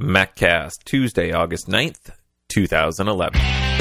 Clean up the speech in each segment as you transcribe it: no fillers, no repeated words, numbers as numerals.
MacCast, Tuesday, August 9th, 2011.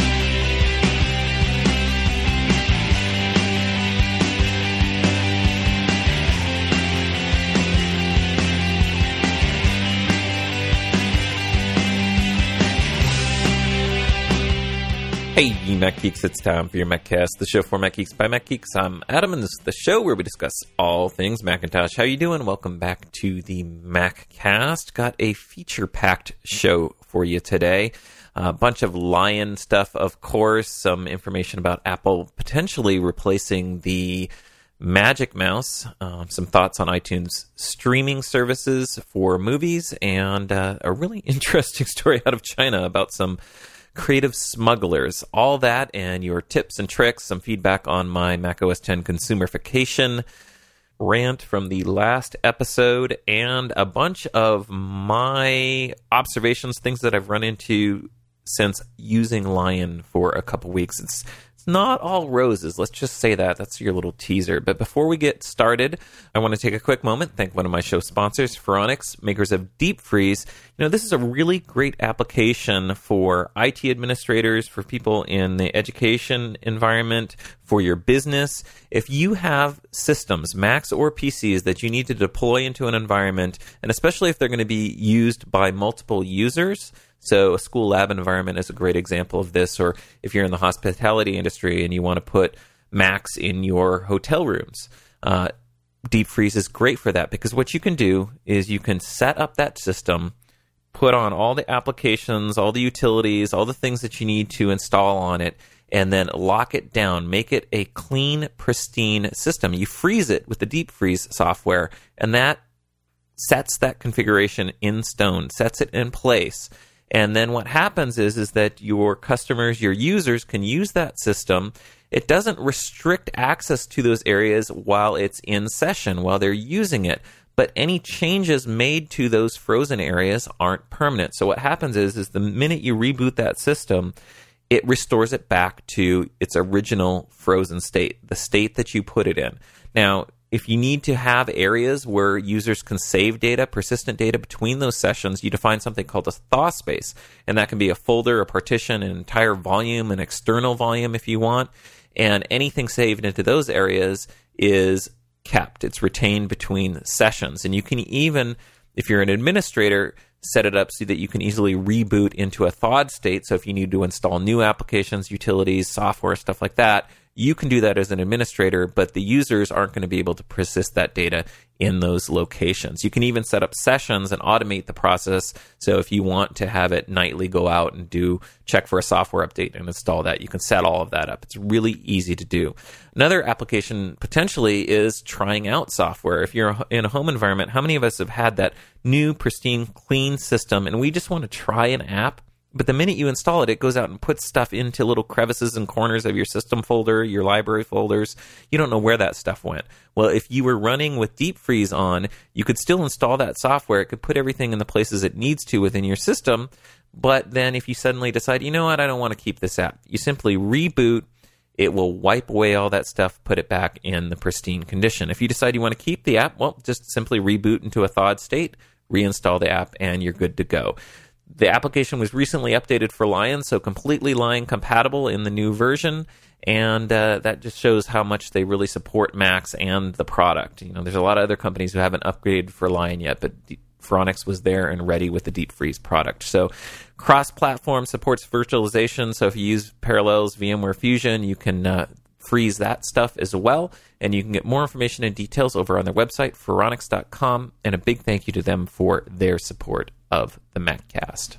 Hey, Mac Geeks, it's time for your MacCast, the show for Mac Geeks by Mac Geeks. I'm Adam, and this is the show where we discuss all things Macintosh. How you doing? Welcome back to the MacCast. Got a feature-packed show for you today. A bunch of Lion stuff, of course, some information about Apple potentially replacing the Magic Mouse, some thoughts on iTunes streaming services for movies, and a really interesting story out of China about some creative smugglers. All that and your tips and tricks, some feedback on my macOS 10 consumerification rant from the last episode, and a bunch of my observations, things that I've run into since using Lion for a couple weeks. It's not all roses, let's just say that. That's your little teaser. But before we get started, I want to take a quick moment, thank one of my show sponsors, Phoronix, makers of Deep Freeze. You know, this is a really great application for IT administrators, for people in the education environment, for your business. If you have systems, Macs or PCs, that you need to deploy into an environment, and especially if they're going to be used by multiple users, so a school lab environment is a great example of this, or if you're in the hospitality industry and you want to put Macs in your hotel rooms, Deep Freeze is great for that, because what you can do is you can set up that system, put on all the applications, all the utilities, all the things that you need to install on it, and then lock it down, make it a clean, pristine system. You freeze it with the Deep Freeze software, and that sets that configuration in stone, sets it in place. And then what happens is that your customers, your users can use that system. It doesn't restrict access to those areas while it's in session, while they're using it. But any changes made to those frozen areas aren't permanent. So what happens is the minute you reboot that system, it restores it back to its original frozen state, the state that you put it in. Now, if you need to have areas where users can save data, persistent data between those sessions, you define something called a thaw space. And that can be a folder, a partition, an entire volume, an external volume if you want. And anything saved into those areas is kept. It's retained between sessions. And you can even, if you're an administrator, set it up so that you can easily reboot into a thawed state. So if you need to install new applications, utilities, software, stuff like that, you can do that as an administrator, but the users aren't going to be able to persist that data in those locations. You can even set up sessions and automate the process. So if you want to have it nightly go out and check for a software update and install that, you can set all of that up. It's really easy to do. Another application potentially is trying out software. If you're in a home environment, how many of us have had that new, pristine, clean system, and we just want to try an app? But the minute you install it, it goes out and puts stuff into little crevices and corners of your system folder, your library folders. You don't know where that stuff went. Well, if you were running with Deep Freeze on, you could still install that software. It could put everything in the places it needs to within your system. But then if you suddenly decide, you know what, I don't want to keep this app, you simply reboot. It will wipe away all that stuff, put it back in the pristine condition. If you decide you want to keep the app, well, just simply reboot into a thawed state, reinstall the app, and you're good to go. The application was recently updated for Lion, so completely Lion compatible in the new version, and that just shows how much they really support Macs and the product. You know, there's a lot of other companies who haven't upgraded for Lion yet, but Phoronix was there and ready with the Deep Freeze product. So cross-platform, supports virtualization, so if you use Parallels VMware Fusion, you can freeze that stuff as well, and you can get more information and details over on their website, Phoronix.com, and a big thank you to them for their support of the MacCast.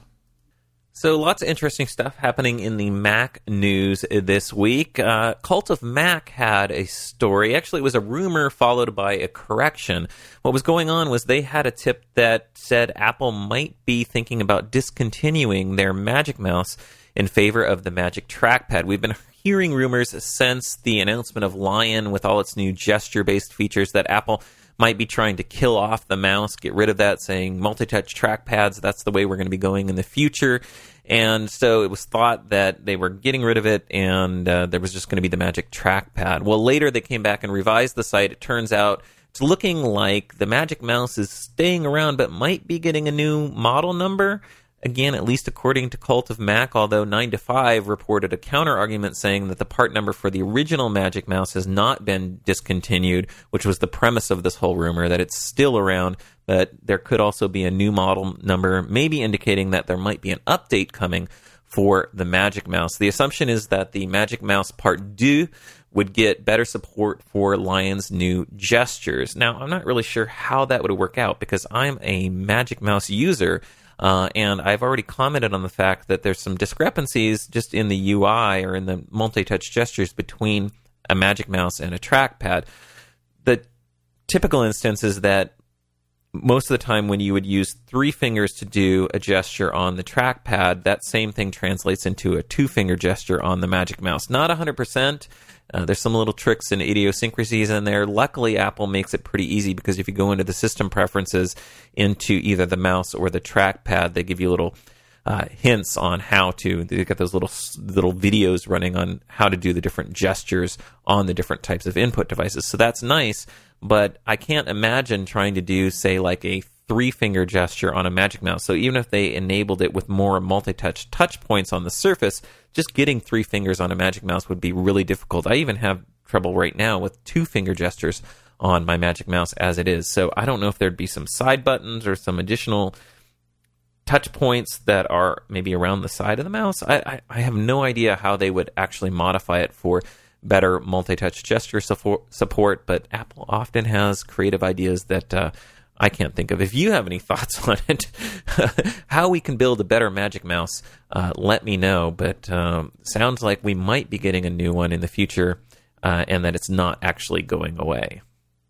So lots of interesting stuff happening in the Mac news this week. Cult of Mac had a story. Actually, it was a rumor followed by a correction. What was going on was they had a tip that said Apple might be thinking about discontinuing their Magic Mouse in favor of the Magic Trackpad. We've been hearing rumors since the announcement of Lion with all its new gesture-based features that Apple might be trying to kill off the mouse, get rid of that, saying multi-touch trackpads, that's the way we're going to be going in the future. And so it was thought that they were getting rid of it, and there was just going to be the Magic Trackpad. Well, later they came back and revised the site. It turns out It's looking like the Magic Mouse is staying around, but might be getting a new model number. Again, at least according to Cult of Mac, although 9to5 reported a counter-argument saying that the part number for the original Magic Mouse has not been discontinued, which was the premise of this whole rumor, that it's still around, but there could also be a new model number, maybe indicating that there might be an update coming for the Magic Mouse. The assumption is that the Magic Mouse Part 2 would get better support for Lion's new gestures. Now, I'm not really sure how that would work out, because I'm a Magic Mouse user, and I've already commented on the fact that there's some discrepancies just in the UI or in the multi-touch gestures between a Magic Mouse and a trackpad. The typical instance is that most of the time when you would use 3 fingers to do a gesture on the trackpad, that same thing translates into a 2-finger gesture on the Magic Mouse. Not 100%. There's some little tricks and idiosyncrasies in there. Luckily, Apple makes it pretty easy, because if you go into the system preferences into either the mouse or the trackpad, they give you little hints on how to. They got those little videos running on how to do the different gestures on the different types of input devices. So that's nice, but I can't imagine trying to do, say, like a 3-finger gesture on a Magic Mouse. So even if they enabled it with more multi-touch touch points on the surface, just getting 3 fingers on a Magic Mouse would be really difficult. I even have trouble right now with 2-finger gestures on my Magic Mouse as it is. So I don't know if there'd be some side buttons or some additional touch points that are maybe around the side of the mouse. I have no idea how they would actually modify it for better multi-touch gesture support, but Apple often has creative ideas that I can't think of. If you have any thoughts on it, how we can build a better Magic Mouse, let me know. But sounds like we might be getting a new one in the future, and that it's not actually going away.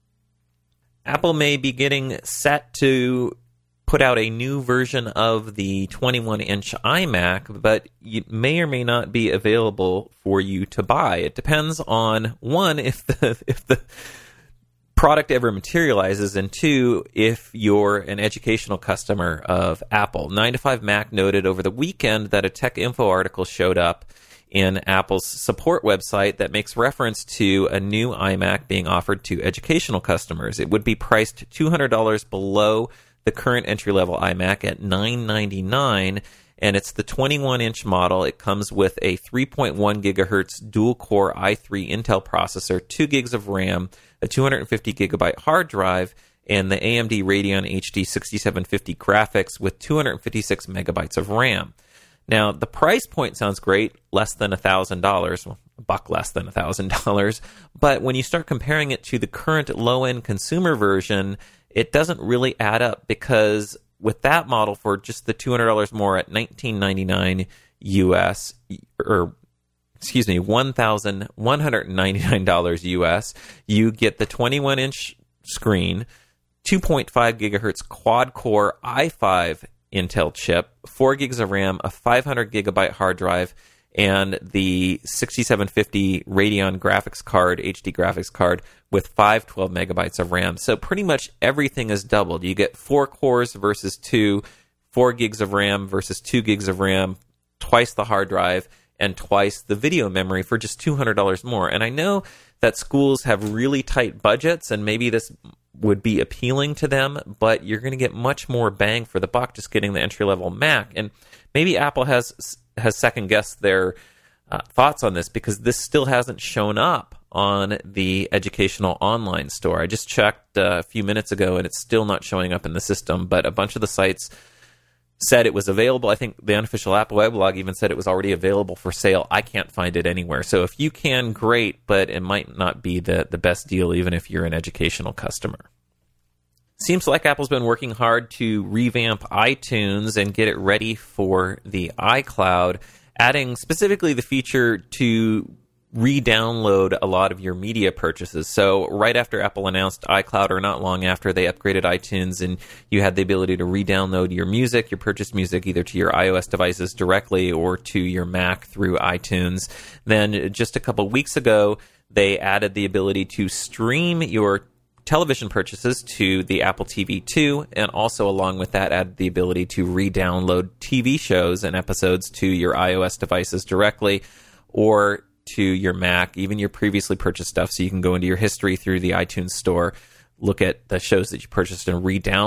Apple may be getting set to put out a new version of the 21-inch iMac, but it may or may not be available for you to buy. It depends on, one, if the product ever materializes, and 2, if you're an educational customer of Apple. 9to5 Mac noted over the weekend that a Tech Info article showed up in Apple's support website that makes reference to a new iMac being offered to educational customers. It would be priced $200 below the current entry-level iMac at $999, and it's the 21-inch model. It comes with a 3.1 gigahertz dual-core i3 Intel processor, 2 gigs of RAM, a 250 gigabyte hard drive, and the AMD Radeon HD 6750 graphics with 256 megabytes of RAM. Now, the price point sounds great, less than $1,000, well, a buck less than $1,000, but when you start comparing it to the current low-end consumer version, it doesn't really add up, because with that model for just the $200 more at $1,999 US, or excuse me, $1,199 US, you get the 21-inch screen, 2.5 gigahertz quad-core i5 Intel chip, 4 gigs of RAM, a 500 gigabyte hard drive, and the 6750 Radeon graphics card, HD graphics card, with 512 megabytes of RAM. So pretty much everything is doubled. You get 4 cores versus 2, 4 gigs of RAM versus 2 gigs of RAM, twice the hard drive, and twice the video memory for just $200 more. And I know that schools have really tight budgets, and maybe this would be appealing to them, but you're going to get much more bang for the buck just getting the entry-level Mac. And maybe Apple has second-guessed their thoughts on this, because this still hasn't shown up on the educational online store. I just checked a few minutes ago, and it's still not showing up in the system, but a bunch of the sites said it was available. I think the unofficial Apple weblog even said it was already available for sale. I can't find it anywhere. So if you can, great, but it might not be the best deal, even if you're an educational customer. Seems like Apple's been working hard to revamp iTunes and get it ready for the iCloud, adding specifically the feature to re-download a lot of your media purchases. So right after Apple announced iCloud, or not long after, they upgraded iTunes, and you had the ability to re-download your music, your purchased music, either to your iOS devices directly or to your Mac through iTunes. Then just a couple weeks ago, they added the ability to stream your television purchases to the Apple TV 2, and also along with that added the ability to re-download TV shows and episodes to your iOS devices directly, or to your Mac, even your previously purchased stuff, so you can go into your history through the iTunes store, look at the shows that you purchased and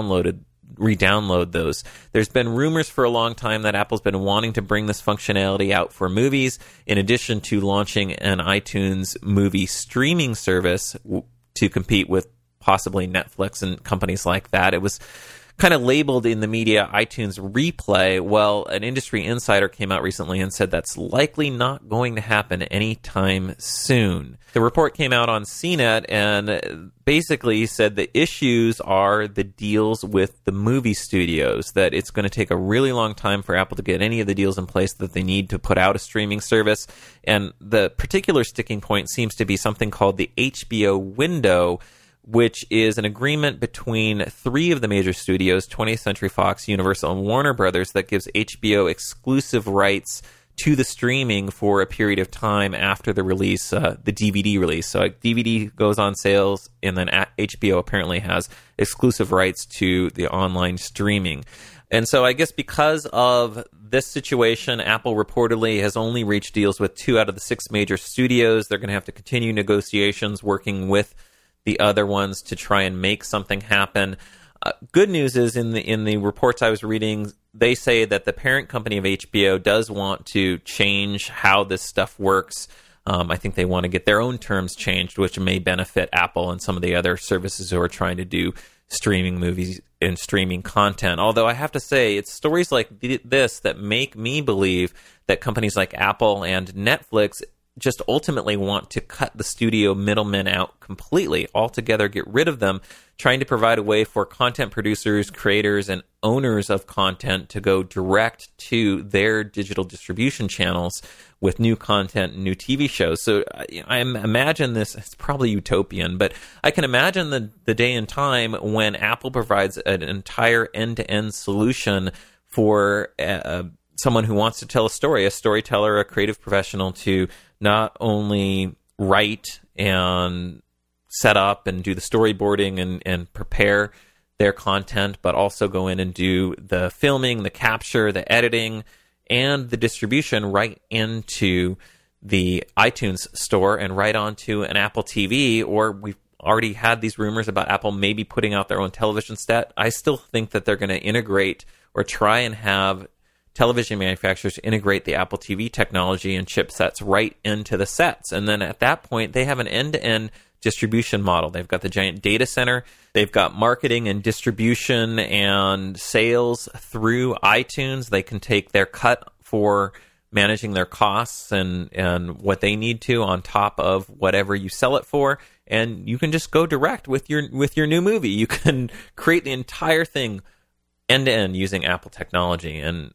re-download those. There's been rumors for a long time that Apple's been wanting to bring this functionality out for movies, in addition to launching an iTunes movie streaming service to compete with possibly Netflix and companies like that. It was kind of labeled in the media iTunes Replay. Well, an industry insider came out recently and said that's likely not going to happen anytime soon. The report came out on CNET and basically said the issues are the deals with the movie studios, that it's going to take a really long time for Apple to get any of the deals in place that they need to put out a streaming service. And the particular sticking point seems to be something called the HBO window, which is an agreement between three of the major studios, 20th Century Fox, Universal, and Warner Brothers, that gives HBO exclusive rights to the streaming for a period of time after the release, the DVD release. So DVD goes on sales, and then HBO apparently has exclusive rights to the online streaming. And so I guess because of this situation, Apple reportedly has only reached deals with 2 out of the 6 major studios. They're going to have to continue negotiations working with the other ones to try and make something happen. Good news is in the reports I was reading, they say that the parent company of HBO does want to change how this stuff works. I think they want to get their own terms changed, which may benefit Apple and some of the other services who are trying to do streaming movies and streaming content. Although I have to say, it's stories like this that make me believe that companies like Apple and Netflix just ultimately want to cut the studio middlemen out completely, altogether, get rid of them, trying to provide a way for content producers, creators, and owners of content to go direct to their digital distribution channels with new content and new TV shows. So I imagine this, it's probably utopian, but I can imagine the day and time when Apple provides an entire end-to-end solution for someone who wants to tell a story, a storyteller, a creative professional, to not only write and set up and do the storyboarding and prepare their content, but also go in and do the filming, the capture, the editing, and the distribution right into the iTunes store and right onto an Apple TV. Or we've already had these rumors about Apple maybe putting out their own television set. I still think that they're going to integrate or try and have television manufacturers integrate the Apple TV technology and chipsets right into the sets. And then at that point, they have an end-to-end distribution model. They've got the giant data center. They've got marketing and distribution and sales through iTunes. They can take their cut for managing their costs and what they need to on top of whatever you sell it for. And you can just go direct with your new movie. You can create the entire thing end-to-end using Apple technology. And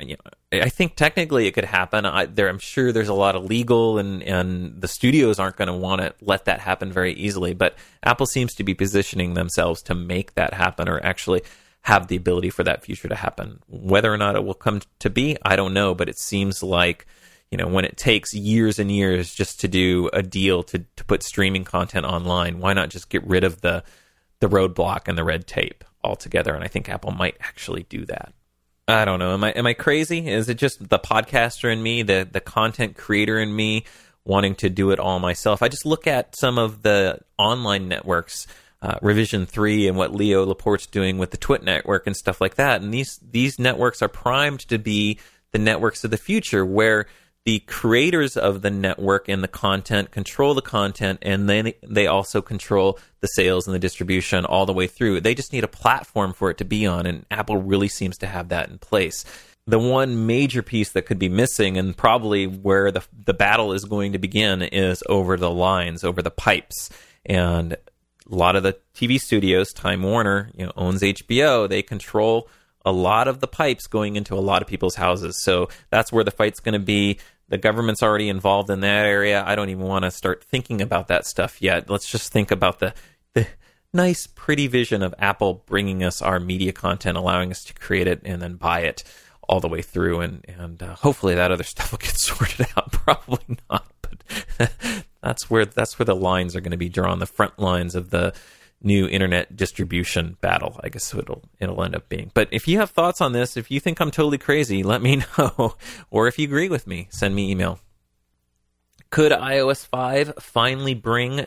I think technically it could happen. I'm sure there's a lot of legal and the studios aren't going to want to let that happen very easily. But Apple seems to be positioning themselves to make that happen, or actually have the ability for that future to happen. Whether or not it will come to be, I don't know. But it seems like, when it takes years and years just to do a deal to put streaming content online, why not just get rid of the roadblock and the red tape altogether? And I think Apple might actually do that. I don't know. Am I crazy? Is it just the podcaster in me, the content creator in me, wanting to do it all myself? I just look at some of the online networks, Revision 3, and what Leo Laporte's doing with the Twit network and stuff like that. And these networks are primed to be the networks of the future, where the creators of the network and the content control the content, and then they also control the sales and the distribution all the way through. They just need a platform for it to be on, and Apple really seems to have that in place. The one major piece that could be missing, and probably where the battle is going to begin, is over the lines, over the pipes. And a lot of the TV studios, Time Warner, owns HBO. They control a lot of the pipes going into a lot of people's houses. So that's where the fight's going to be. The government's already involved in that area. I don't even want to start thinking about that stuff yet. Let's just think about the nice, pretty vision of Apple bringing us our media content, allowing us to create it and then buy it all the way through. And hopefully that other stuff will get sorted out. Probably not, but that's where the lines are going to be drawn, the front lines of the new internet distribution battle, I guess it'll end up being. But if you have thoughts on this, if you think I'm totally crazy, let me know. Or if you agree with me, send me email. Could iOS 5 finally bring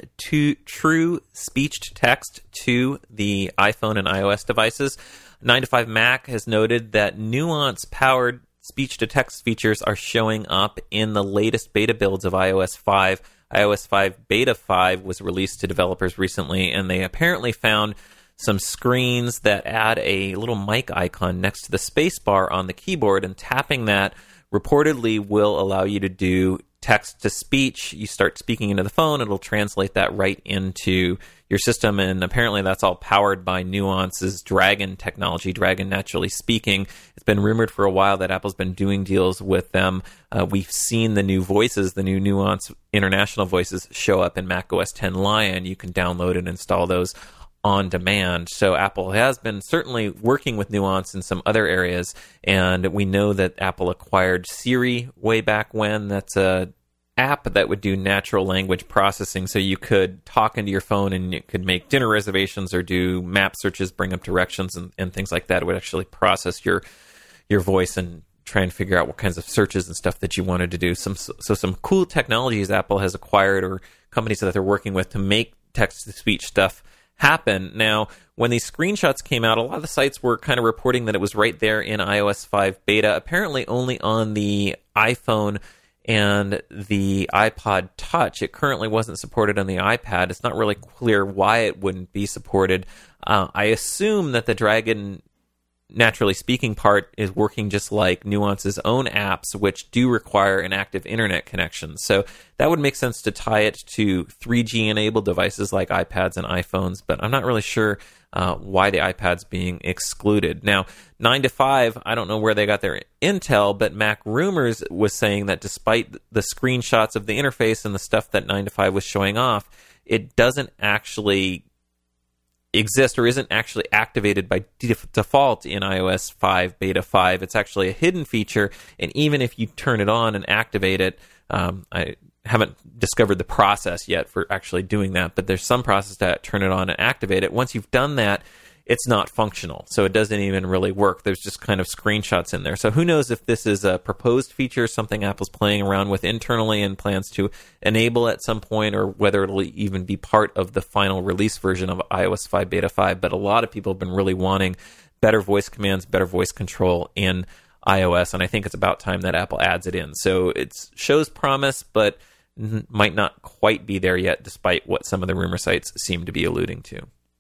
true speech-to-text to the iPhone and iOS devices? 9to5Mac has noted that Nuance-powered speech-to-text features are showing up in the latest beta builds of iOS 5. iOS 5 Beta 5 was released to developers recently, and they apparently found some screens that add a little mic icon next to the spacebar on the keyboard, and tapping that reportedly will allow you to do text-to-speech. You start speaking into the phone, it'll translate that right into your system, and apparently that's all powered by Nuance's Dragon technology, Dragon Naturally Speaking. It's been rumored for a while that Apple's been doing deals with them. We've seen the new voices, the new Nuance International voices, show up in macOS 10 Lion. You can download and install those on demand. So Apple has been certainly working with Nuance in some other areas, and we know that Apple acquired Siri way back when. That's a app that would do natural language processing, so you could talk into your phone and you could make dinner reservations or do map searches, bring up directions and things like that. It would actually process your voice and try and figure out what kinds of searches and stuff that you wanted to do. Some cool technologies Apple has acquired, or companies that they're working with, to make text-to-speech stuff happen. Now, when these screenshots came out, a lot of the sites were kind of reporting that it was right there in iOS 5 beta, apparently only on the iPhone and the iPod Touch. It currently wasn't supported on the iPad. It's not really clear why it wouldn't be supported. I assume that the Dragon Naturally Speaking part is working just like Nuance's own apps, which do require an active internet connection. So that would make sense to tie it to 3G-enabled devices like iPads and iPhones, but I'm not really sure why the iPad's being excluded. Now, 9to5, I don't know where they got their intel, but Mac Rumors was saying that despite the screenshots of the interface and the stuff that 9to5 was showing off, it doesn't actually exist or isn't actually activated by default in iOS 5 Beta 5. It's actually a hidden feature, and even if you turn it on and activate it, I haven't discovered the process yet for actually doing that, but there's some process to turn it on and activate it. Once you've done that, it's not functional, so it doesn't even really work. There's just kind of screenshots in there. So who knows if this is a proposed feature, something Apple's playing around with internally and plans to enable at some point, or whether it'll even be part of the final release version of iOS 5 Beta 5. But a lot of people have been really wanting better voice commands, better voice control in iOS, and I think it's about time that Apple adds it in. So it shows promise, but might not quite be there yet, despite what some of the rumor sites seem to be alluding to.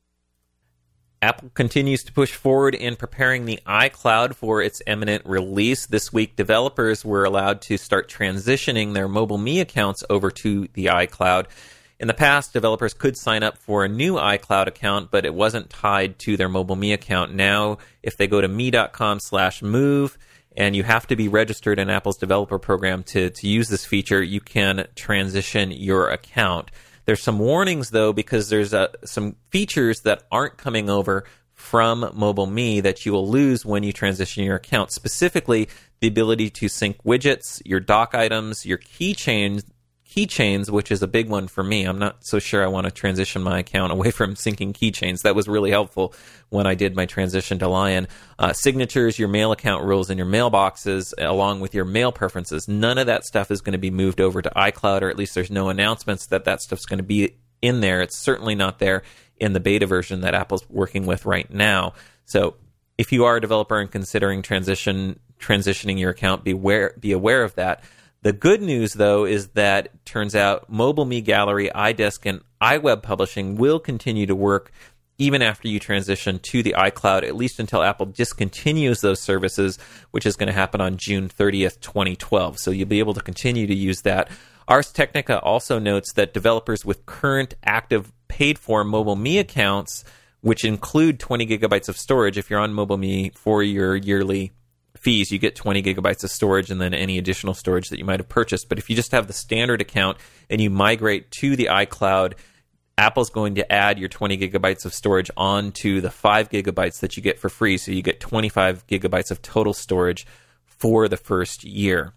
Apple continues to push forward in preparing the iCloud for its imminent release. This week, developers were allowed to start transitioning their MobileMe accounts over to the iCloud. In the past, developers could sign up for a new iCloud account, but it wasn't tied to their MobileMe account. Now, if they go to me.com/move, and you have to be registered in Apple's developer program to use this feature, you can transition your account. There's some warnings, though, because there's some features that aren't coming over from MobileMe that you will lose when you transition your account. Specifically, the ability to sync widgets, your dock items, your keychains, which is a big one for me. I'm not so sure I want to transition my account away from syncing keychains. That was really helpful when I did my transition to Lion. Signatures, your mail account rules, and your mailboxes, along with your mail preferences. None of that stuff is going to be moved over to iCloud, or at least there's no announcements that stuff's going to be in there. It's certainly not there in the beta version that Apple's working with right now. So if you are a developer and considering transitioning your account, be aware of that. The good news, though, is that it turns out MobileMe Gallery, iDesk, and iWeb Publishing will continue to work even after you transition to the iCloud, at least until Apple discontinues those services, which is going to happen on June 30th, 2012. So you'll be able to continue to use that. Ars Technica also notes that developers with current active paid-for MobileMe accounts, which include 20 gigabytes of storage, if you're on MobileMe for your yearly fees, you get 20 gigabytes of storage and then any additional storage that you might have purchased. But if you just have the standard account and you migrate to the iCloud, Apple's going to add your 20 gigabytes of storage onto the 5 gigabytes that you get for free. So you get 25 gigabytes of total storage for the first year.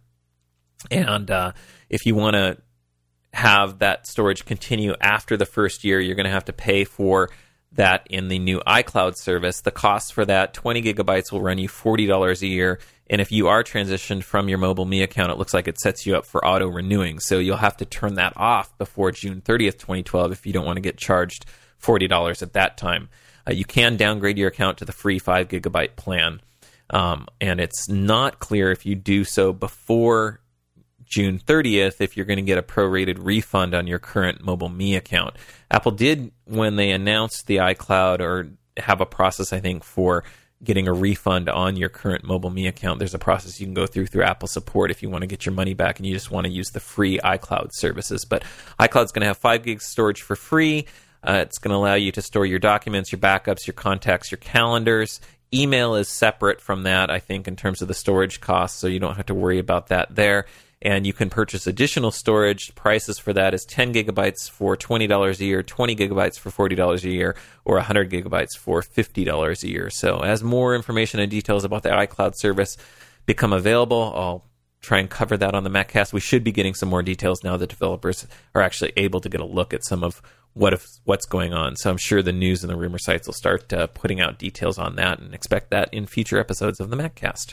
And if you want to have that storage continue after the first year, you're going to have to pay for that in the new iCloud service. The cost for that 20 gigabytes will run you $40 a year, And if you are transitioned from your Mobile Me account, it looks like it sets you up for auto renewing. So you'll have to turn that off before June 30th, 2012 if you don't want to get charged $40 at that time. You can downgrade your account to the free 5 gigabyte plan. And it's not clear if you do so before June 30th if you're going to get a prorated refund on your current Mobile Me account. Apple did, when they announced the iCloud, or have a process, I think, for getting a refund on your current Mobile Me account. There's a process you can go through Apple support if you want to get your money back and you just want to use the free iCloud services. But iCloud's going to have 5 gigs storage for free. It's going to allow you to store your documents, your backups, your contacts, your calendars. Email is separate from that, I think, in terms of the storage costs, so you don't have to worry about that there. And you can purchase additional storage. Prices for that is 10 gigabytes for $20 a year, 20 gigabytes for $40 a year, or 100 gigabytes for $50 a year. So as more information and details about the iCloud service become available, I'll try and cover that on the MacCast. We should be getting some more details now that developers are actually able to get a look at some of what's going on. So I'm sure the news and the rumor sites will start putting out details on that, and expect that in future episodes of the MacCast.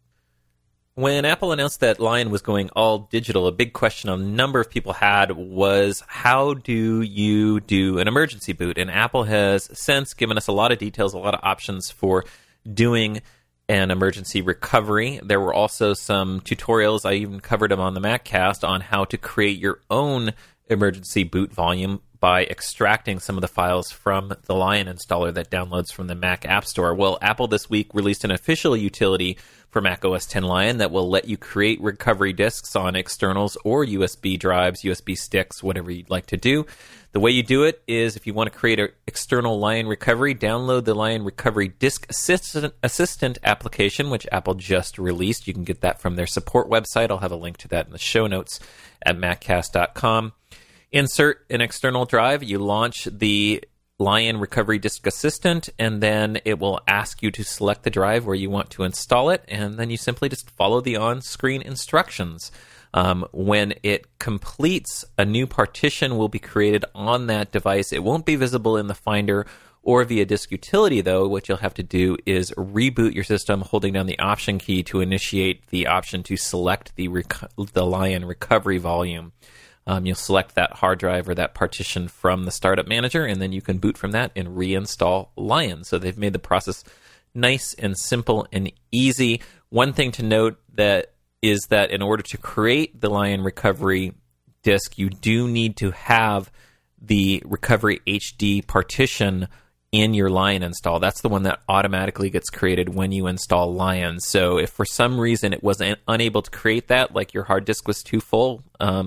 When Apple announced that Lion was going all digital, a big question a number of people had was, how do you do an emergency boot? And Apple has since given us a lot of details, a lot of options for doing an emergency recovery. There were also some tutorials, I even covered them on the MacCast, on how to create your own emergency boot volume by extracting some of the files from the Lion installer that downloads from the Mac App Store. Well, Apple this week released an official utility for Mac OS X Lion that will let you create recovery disks on externals or USB drives, USB sticks, whatever you'd like to do. The way you do it is, if you want to create an external Lion recovery, download the Lion Recovery Disk Assistant application, which Apple just released. You can get that from their support website. I'll have a link to that in the show notes at maccast.com. Insert an external drive. You launch the Lion Recovery Disk Assistant, and then it will ask you to select the drive where you want to install it, and then you simply just follow the on-screen instructions. When it completes, a new partition will be created on that device. It won't be visible in the Finder or via Disk Utility, though. What you'll have to do is reboot your system, holding down the Option key to initiate the option to select the Lion Recovery volume. You'll select that hard drive or that partition from the Startup Manager, and then you can boot from that and reinstall Lion. So they've made the process nice and simple and easy. One thing to note is that in order to create the Lion Recovery disk, you do need to have the Recovery HD partition in your Lion install. That's the one that automatically gets created when you install Lion. So if for some reason it was unable to create that, like your hard disk was too full,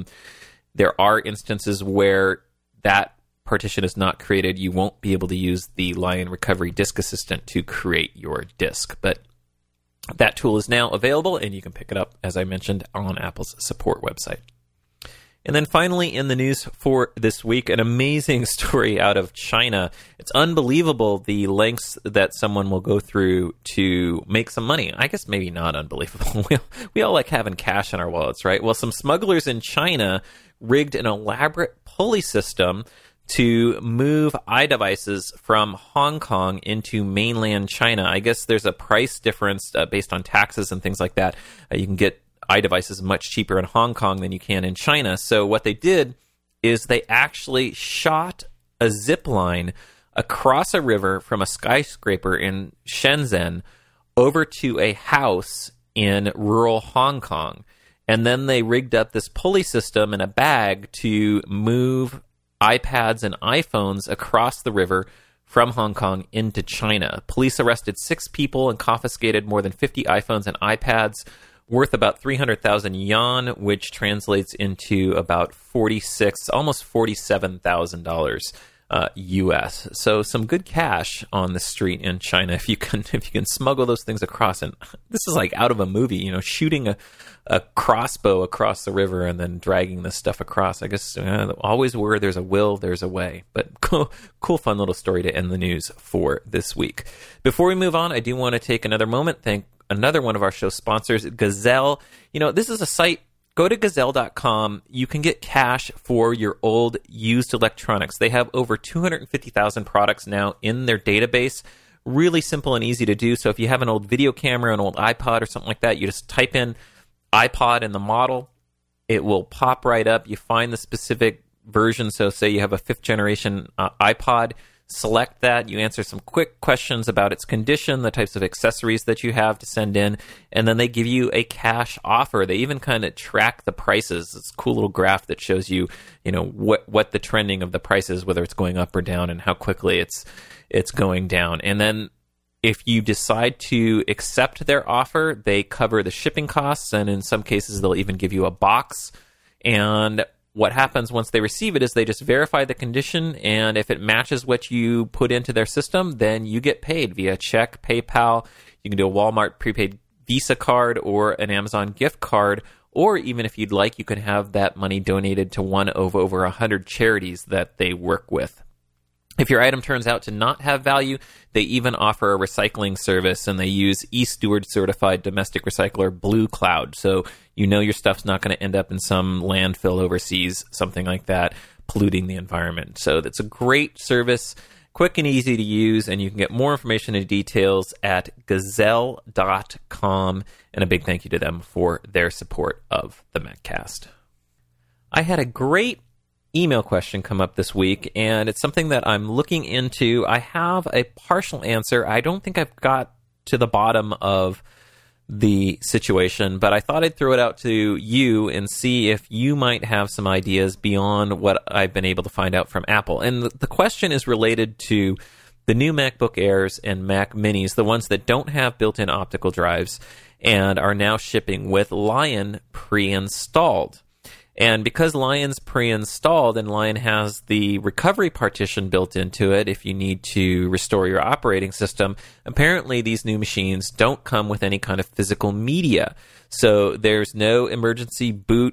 there are instances where that partition is not created. You won't be able to use the Lion Recovery Disk Assistant to create your disk. But that tool is now available, and you can pick it up, as I mentioned, on Apple's support website. And then finally, in the news for this week, an amazing story out of China. It's unbelievable the lengths that someone will go through to make some money. I guess maybe not unbelievable. We all like having cash in our wallets, right? Well, some smugglers in China rigged an elaborate pulley system to move iDevices from Hong Kong into mainland China. I guess there's a price difference based on taxes and things like that. You can get iDevices much cheaper in Hong Kong than you can in China. So what they did is they actually shot a zip line across a river from a skyscraper in Shenzhen over to a house in rural Hong Kong. And then they rigged up this pulley system in a bag to move iPads and iPhones across the river from Hong Kong into China. Police arrested 6 people and confiscated more than 50 iPhones and iPads worth about 300,000 yuan, which translates into about almost $47,000 US. So some good cash on the street in China if you can smuggle those things across. And this is like out of a movie, shooting a crossbow across the river and then dragging this stuff across. I guess always where there's a will, there's a way. But cool, fun little story to end the news for this week. Before we move on, I do want to take another moment, thank another one of our show sponsors, Gazelle. This is a site. Go to Gazelle.com. You can get cash for your old used electronics. They have over 250,000 products now in their database, really simple and easy to do. So if you have an old video camera, an old iPod or something like that, you just type in iPod in the model. It will pop right up. You find the specific version. So say you have a 5th generation iPod, select that. You answer some quick questions about its condition, the types of accessories that you have to send in, and then they give you a cash offer. They even kind of track the prices. It's a cool little graph that shows you, what the trending of the price is, whether it's going up or down, and how quickly it's going down. And then if you decide to accept their offer, they cover the shipping costs, and in some cases they'll even give you a box. And what happens once they receive it is they just verify the condition, and if it matches what you put into their system, then you get paid via check, PayPal. You can do a Walmart prepaid Visa card or an Amazon gift card, or even if you'd like, you can have that money donated to one of over 100 charities that they work with. If your item turns out to not have value, they even offer a recycling service, and they use eSteward certified domestic recycler Blue Cloud. So your stuff's not going to end up in some landfill overseas, something like that, polluting the environment. So that's a great service, quick and easy to use, and you can get more information and details at Gazelle.com. And a big thank you to them for their support of the MacCast. I had a great email question come up this week, and it's something that I'm looking into. I have a partial answer. I don't think I've got to the bottom of the situation, but I thought I'd throw it out to you and see if you might have some ideas beyond what I've been able to find out from Apple. And the question is related to the new MacBook Airs and Mac Minis, the ones that don't have built-in optical drives and are now shipping with Lion pre-installed. And because Lion's pre-installed and Lion has the recovery partition built into it if you need to restore your operating system, apparently these new machines don't come with any kind of physical media. So there's no emergency boot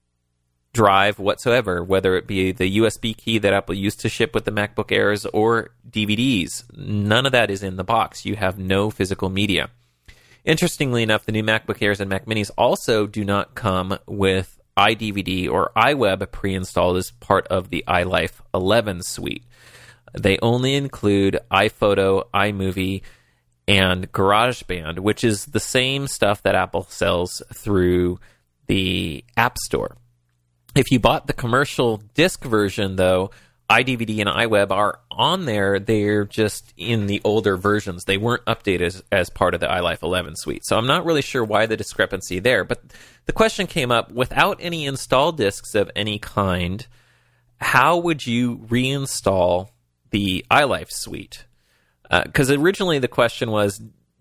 drive whatsoever, whether it be the USB key that Apple used to ship with the MacBook Airs or DVDs. None of that is in the box. You have no physical media. Interestingly enough, the new MacBook Airs and Mac Minis also do not come with iDVD or iWeb pre-installed as part of the iLife 11 suite. They only include iPhoto, iMovie, and GarageBand, which is the same stuff that Apple sells through the App Store. If you bought the commercial disc version, though, iDVD and iWeb are on there. They're just in the older versions. They weren't updated as part of the iLife 11 suite. So I'm not really sure why the discrepancy there. But the question came up, without any installed discs of any kind, how would you reinstall the iLife suite? Because originally the question was,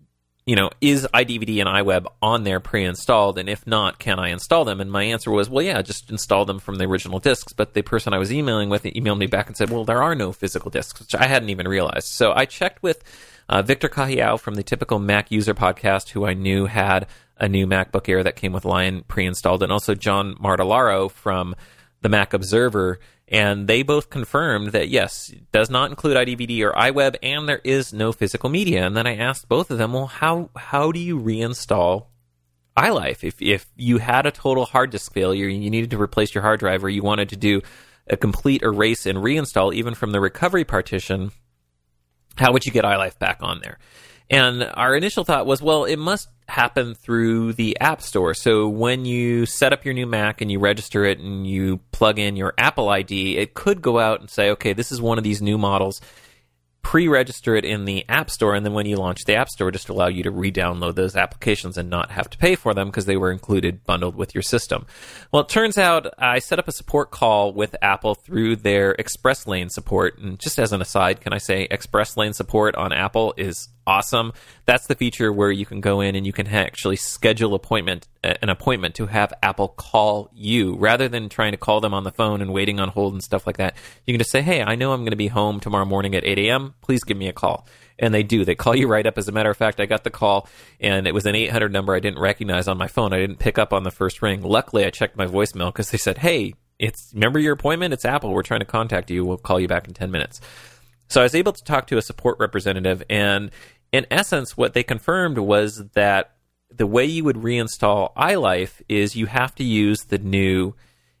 is iDVD and iWeb on there pre-installed? And if not, can I install them? And my answer was, well, yeah, just install them from the original discs. But the person I was emailing with emailed me back and said, well, there are no physical discs, which I hadn't even realized. So I checked with Victor Cajiao from the Typical Mac User podcast, who I knew had a new MacBook Air that came with Lion pre-installed, and also John Martellaro from the Mac Observer. And they both confirmed that, yes, it does not include iDVD or iWeb, and there is no physical media. And then I asked both of them, well, how do you reinstall iLife? If you had a total hard disk failure and you needed to replace your hard drive, or you wanted to do a complete erase and reinstall, even from the recovery partition, how would you get iLife back on there? And our initial thought was, well, it must happen through the App Store. So when you set up your new Mac and you register it and you plug in your Apple ID, it could go out and say, okay, this is one of these new models. Pre-register it in the App Store, and then when you launch the App Store, just allow you to re-download those applications and not have to pay for them because they were bundled with your system. Well, it turns out I set up a support call with Apple through their Express Lane support. And just as an aside, can I say Express Lane support on Apple is awesome. That's the feature where you can go in and you can actually schedule an appointment to have Apple call you. Rather than trying to call them on the phone and waiting on hold and stuff like that, you can just say, hey, I know I'm going to be home tomorrow morning at 8 a.m. Please give me a call. And they do. They call you right up. As a matter of fact, I got the call, and it was an 800 number I didn't recognize on my phone. I didn't pick up on the first ring. Luckily, I checked my voicemail because they said, hey, remember your appointment? It's Apple. We're trying to contact you. We'll call you back in 10 minutes. So I was able to talk to a support representative, and in essence, what they confirmed was that the way you would reinstall iLife is you have to use the new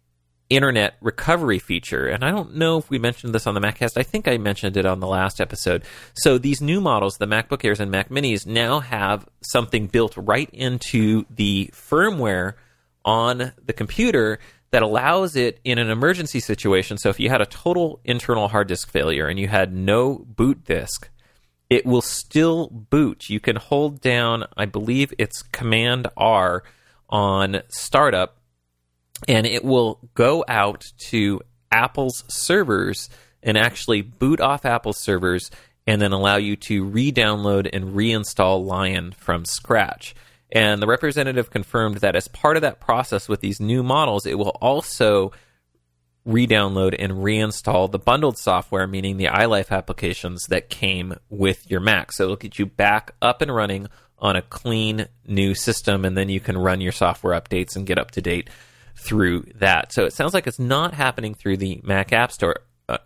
internet recovery feature. And I don't know if we mentioned this on the MacCast. I think I mentioned it on the last episode. So these new models, the MacBook Airs and Mac Minis, now have something built right into the firmware on the computer that allows it in an emergency situation. So if you had a total internal hard disk failure and you had no boot disk, it will still boot. You can hold down, I believe it's Command R on startup, and it will go out to Apple's servers and actually boot off Apple's servers and then allow you to re-download and reinstall Lion from scratch. And the representative confirmed that as part of that process with these new models, it will also re-download and reinstall the bundled software, meaning the iLife applications that came with your Mac. So it'll get you back up and running on a clean new system, and then you can run your software updates and get up to date through that. So it sounds like it's not happening through the Mac App Store.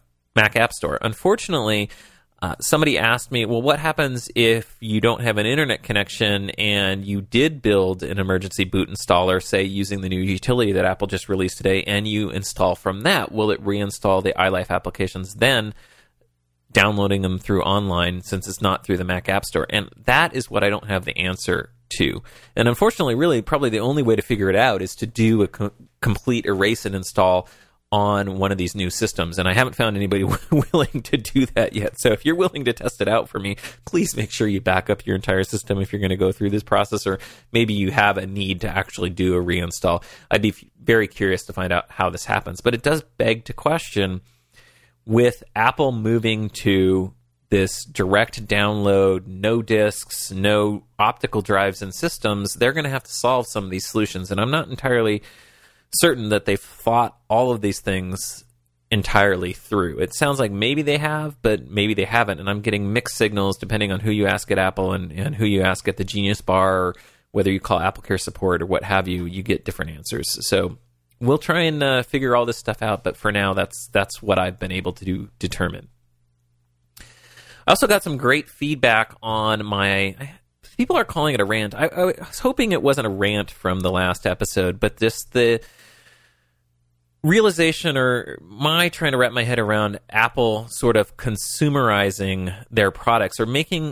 Unfortunately, somebody asked me, well, what happens if you don't have an internet connection and you did build an emergency boot installer, say using the new utility that Apple just released today, and you install from that? Will it reinstall the iLife applications then, downloading them through online since it's not through the Mac App Store? And that is what I don't have the answer to. And unfortunately, really, probably the only way to figure it out is to do a complete erase and install on one of these new systems, and I haven't found anybody willing to do that yet. So if you're willing to test it out for me, please make sure you back up your entire system if you're going to go through this process, or maybe you have a need to actually do a reinstall. I'd be very curious to find out how this happens. But it does beg to question, with Apple moving to this direct download, no disks, no optical drives and systems, they're going to have to solve some of these solutions. And I'm not entirely certain that they've thought all of these things entirely through. It sounds like maybe they have, but maybe they haven't. And I'm getting mixed signals depending on who you ask at Apple and who you ask at the Genius Bar, or whether you call AppleCare support or what have you. You get different answers. So we'll try and figure all this stuff out. But for now, that's what I've been able to determine. I also got some great feedback on my... People are calling it a rant. I was hoping it wasn't a rant from the last episode, but just the realization, or my trying to wrap my head around Apple sort of consumerizing their products, or making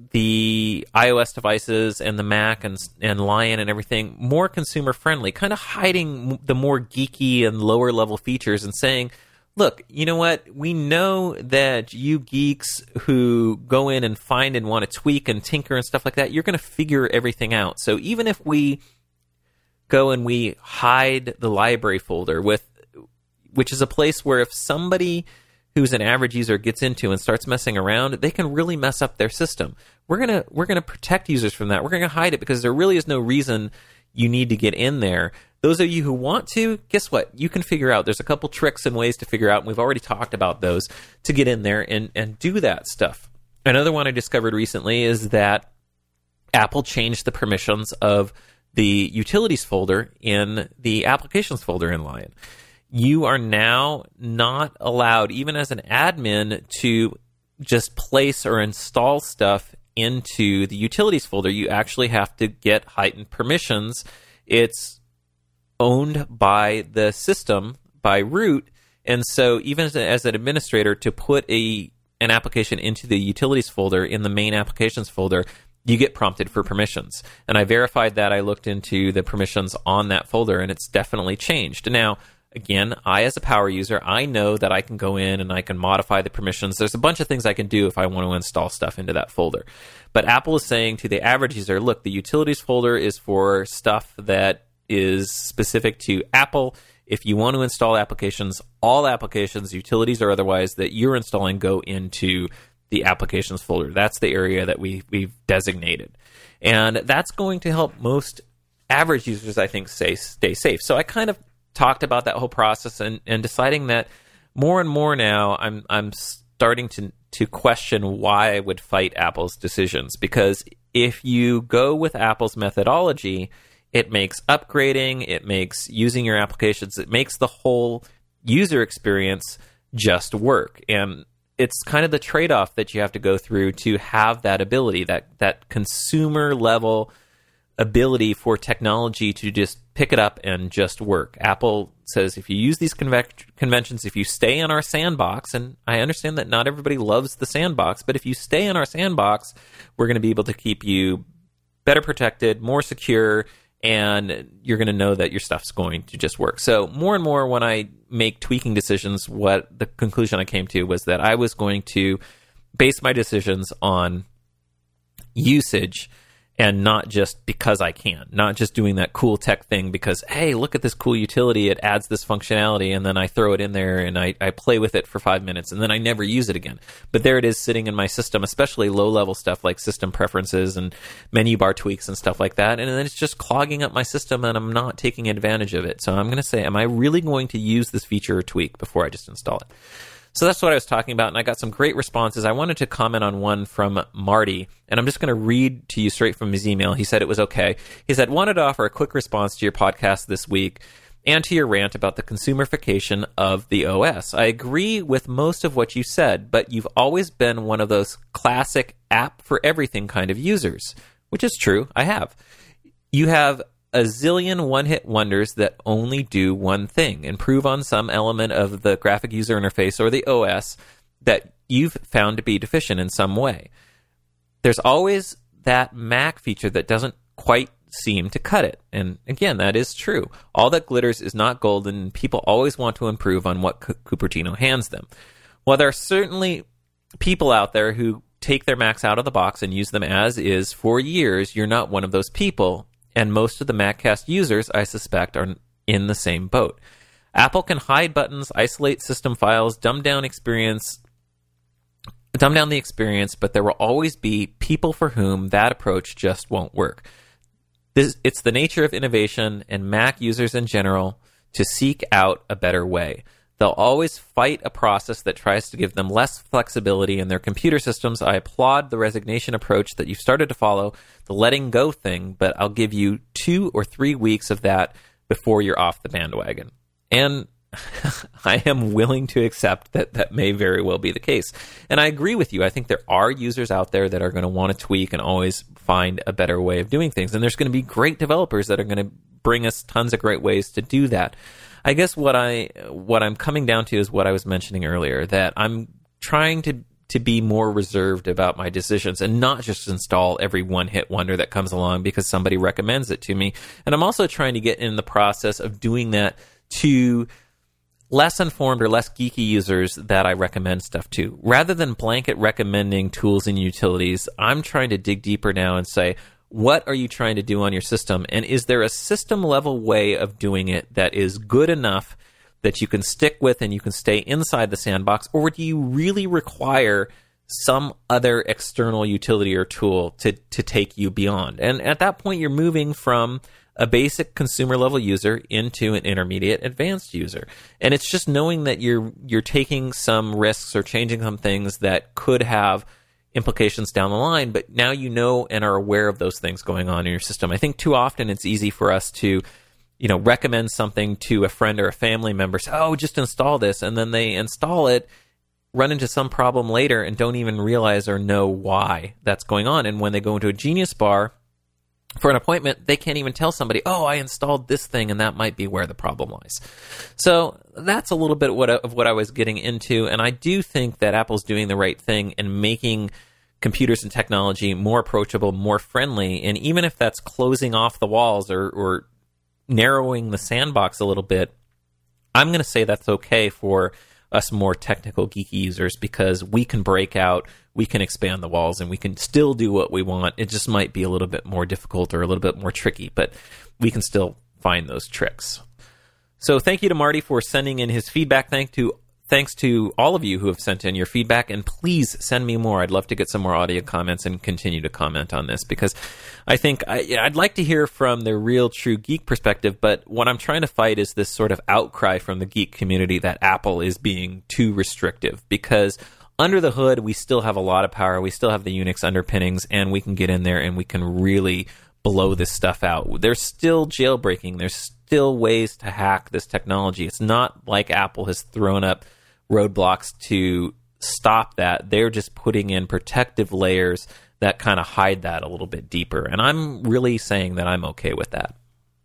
the iOS devices and the Mac and Lion and everything more consumer friendly, kind of hiding the more geeky and lower level features and saying, look, you know what? We know that you geeks who go in and find and want to tweak and tinker and stuff like that, you're going to figure everything out. So even if we go and we hide the library folder, which is a place where if somebody who's an average user gets into and starts messing around, they can really mess up their system. We're gonna protect users from that. We're gonna hide it because there really is no reason you need to get in there. Those of you who want to, guess what? You can figure out. There's a couple tricks and ways to figure out, and we've already talked about those, to get in there and do that stuff. Another one I discovered recently is that Apple changed the permissions of the utilities folder in the applications folder in Lion. You are now not allowed, even as an admin, to just place or install stuff into the utilities folder. You actually have to get heightened permissions. It's owned by the system, by root, and so even as an administrator, to put an application into the utilities folder in the main applications folder, you get prompted for permissions. And I verified that. I looked into the permissions on that folder, and it's definitely changed. Now, again, I, as a power user, I know that I can go in and I can modify the permissions. There's a bunch of things I can do if I want to install stuff into that folder. But Apple is saying to the average user, look, the utilities folder is for stuff that is specific to Apple. If you want to install applications, all applications, utilities or otherwise, that you're installing go into the applications folder. That's the area that we've designated. And that's going to help most average users, I think, stay safe. So I kind of talked about that whole process and deciding that more and more now I'm starting to question why I would fight Apple's decisions. Because if you go with Apple's methodology, it makes upgrading, it makes using your applications, it makes the whole user experience just work. And it's kind of the trade-off that you have to go through to have that ability, that consumer level ability for technology to just pick it up and just work. Apple says if you use these conventions, if you stay in our sandbox, and I understand that not everybody loves the sandbox, but if you stay in our sandbox, we're going to be able to keep you better protected, more secure, and you're going to know that your stuff's going to just work. So more and more when I make tweaking decisions, what the conclusion I came to was that I was going to base my decisions on usage and not just because I can, not just doing that cool tech thing because, hey, look at this cool utility, it adds this functionality, and then I throw it in there and I play with it for 5 minutes, and then I never use it again. But there it is sitting in my system, especially low-level stuff like system preferences and menu bar tweaks and stuff like that, and then it's just clogging up my system and I'm not taking advantage of it. So I'm going to say, am I really going to use this feature or tweak before I just install it? So that's what I was talking about, and I got some great responses. I wanted to comment on one from Marty, and I'm just going to read to you straight from his email. He said it was okay. He said, wanted to offer a quick response to your podcast this week and to your rant about the consumerification of the OS. I agree with most of what you said, but you've always been one of those classic app for everything kind of users, which is true. I have. You have a zillion one-hit wonders that only do one thing, improve on some element of the graphic user interface or the OS that you've found to be deficient in some way. There's always that Mac feature that doesn't quite seem to cut it. And again, that is true. All that glitters is not golden, and people always want to improve on what Cupertino hands them. While there are certainly people out there who take their Macs out of the box and use them as is for years, you're not one of those people. And most of the MacCast users, I suspect, are in the same boat. Apple can hide buttons, isolate system files, dumb down the experience, but there will always be people for whom that approach just won't work. It's the nature of innovation and Mac users in general to seek out a better way. They'll always fight a process that tries to give them less flexibility in their computer systems. I applaud the resignation approach that you've started to follow, the letting go thing, but I'll give you 2 or 3 weeks of that before you're off the bandwagon. And I am willing to accept that that may very well be the case. And I agree with you. I think there are users out there that are going to want to tweak and always find a better way of doing things. And there's going to be great developers that are going to bring us tons of great ways to do that. I guess what I'm coming down to is what I was mentioning earlier, that I'm trying to be more reserved about my decisions and not just install every one-hit wonder that comes along because somebody recommends it to me. And I'm also trying to get in the process of doing that to less informed or less geeky users that I recommend stuff to. Rather than blanket recommending tools and utilities, I'm trying to dig deeper now and say, what are you trying to do on your system? And is there a system-level way of doing it that is good enough that you can stick with and you can stay inside the sandbox? Or do you really require some other external utility or tool to take you beyond? And at that point, you're moving from a basic consumer-level user into an intermediate advanced user. And it's just knowing that you're taking some risks or changing some things that could have implications down the line, but now you know and are aware of those things going on in your system. I think too often it's easy for us to, recommend something to a friend or a family member, say, oh, just install this, and then they install it, run into some problem later, and don't even realize or know why that's going on. And when they go into a Genius Bar for an appointment, they can't even tell somebody, oh, I installed this thing, and that might be where the problem lies. So that's a little bit of what I was getting into, and I do think that Apple's doing the right thing in making computers and technology more approachable, more friendly, and even if that's closing off the walls or narrowing the sandbox a little bit, I'm going to say that's okay for us more technical, geeky users because we can break out, we can expand the walls, and we can still do what we want. It just might be a little bit more difficult or a little bit more tricky, but we can still find those tricks. So thank you to Marty for sending in his feedback. Thanks to all of you who have sent in your feedback, and please send me more. I'd love to get some more audio comments and continue to comment on this because I think I'd like to hear from the real true geek perspective, but what I'm trying to fight is this sort of outcry from the geek community that Apple is being too restrictive because under the hood, we still have a lot of power. We still have the Unix underpinnings, and we can get in there and we can really blow this stuff out. There's still jailbreaking. There's still ways to hack this technology. It's not like Apple has thrown up roadblocks to stop that. They're just putting in protective layers that kind of hide that a little bit deeper. And I'm really saying that I'm okay with that.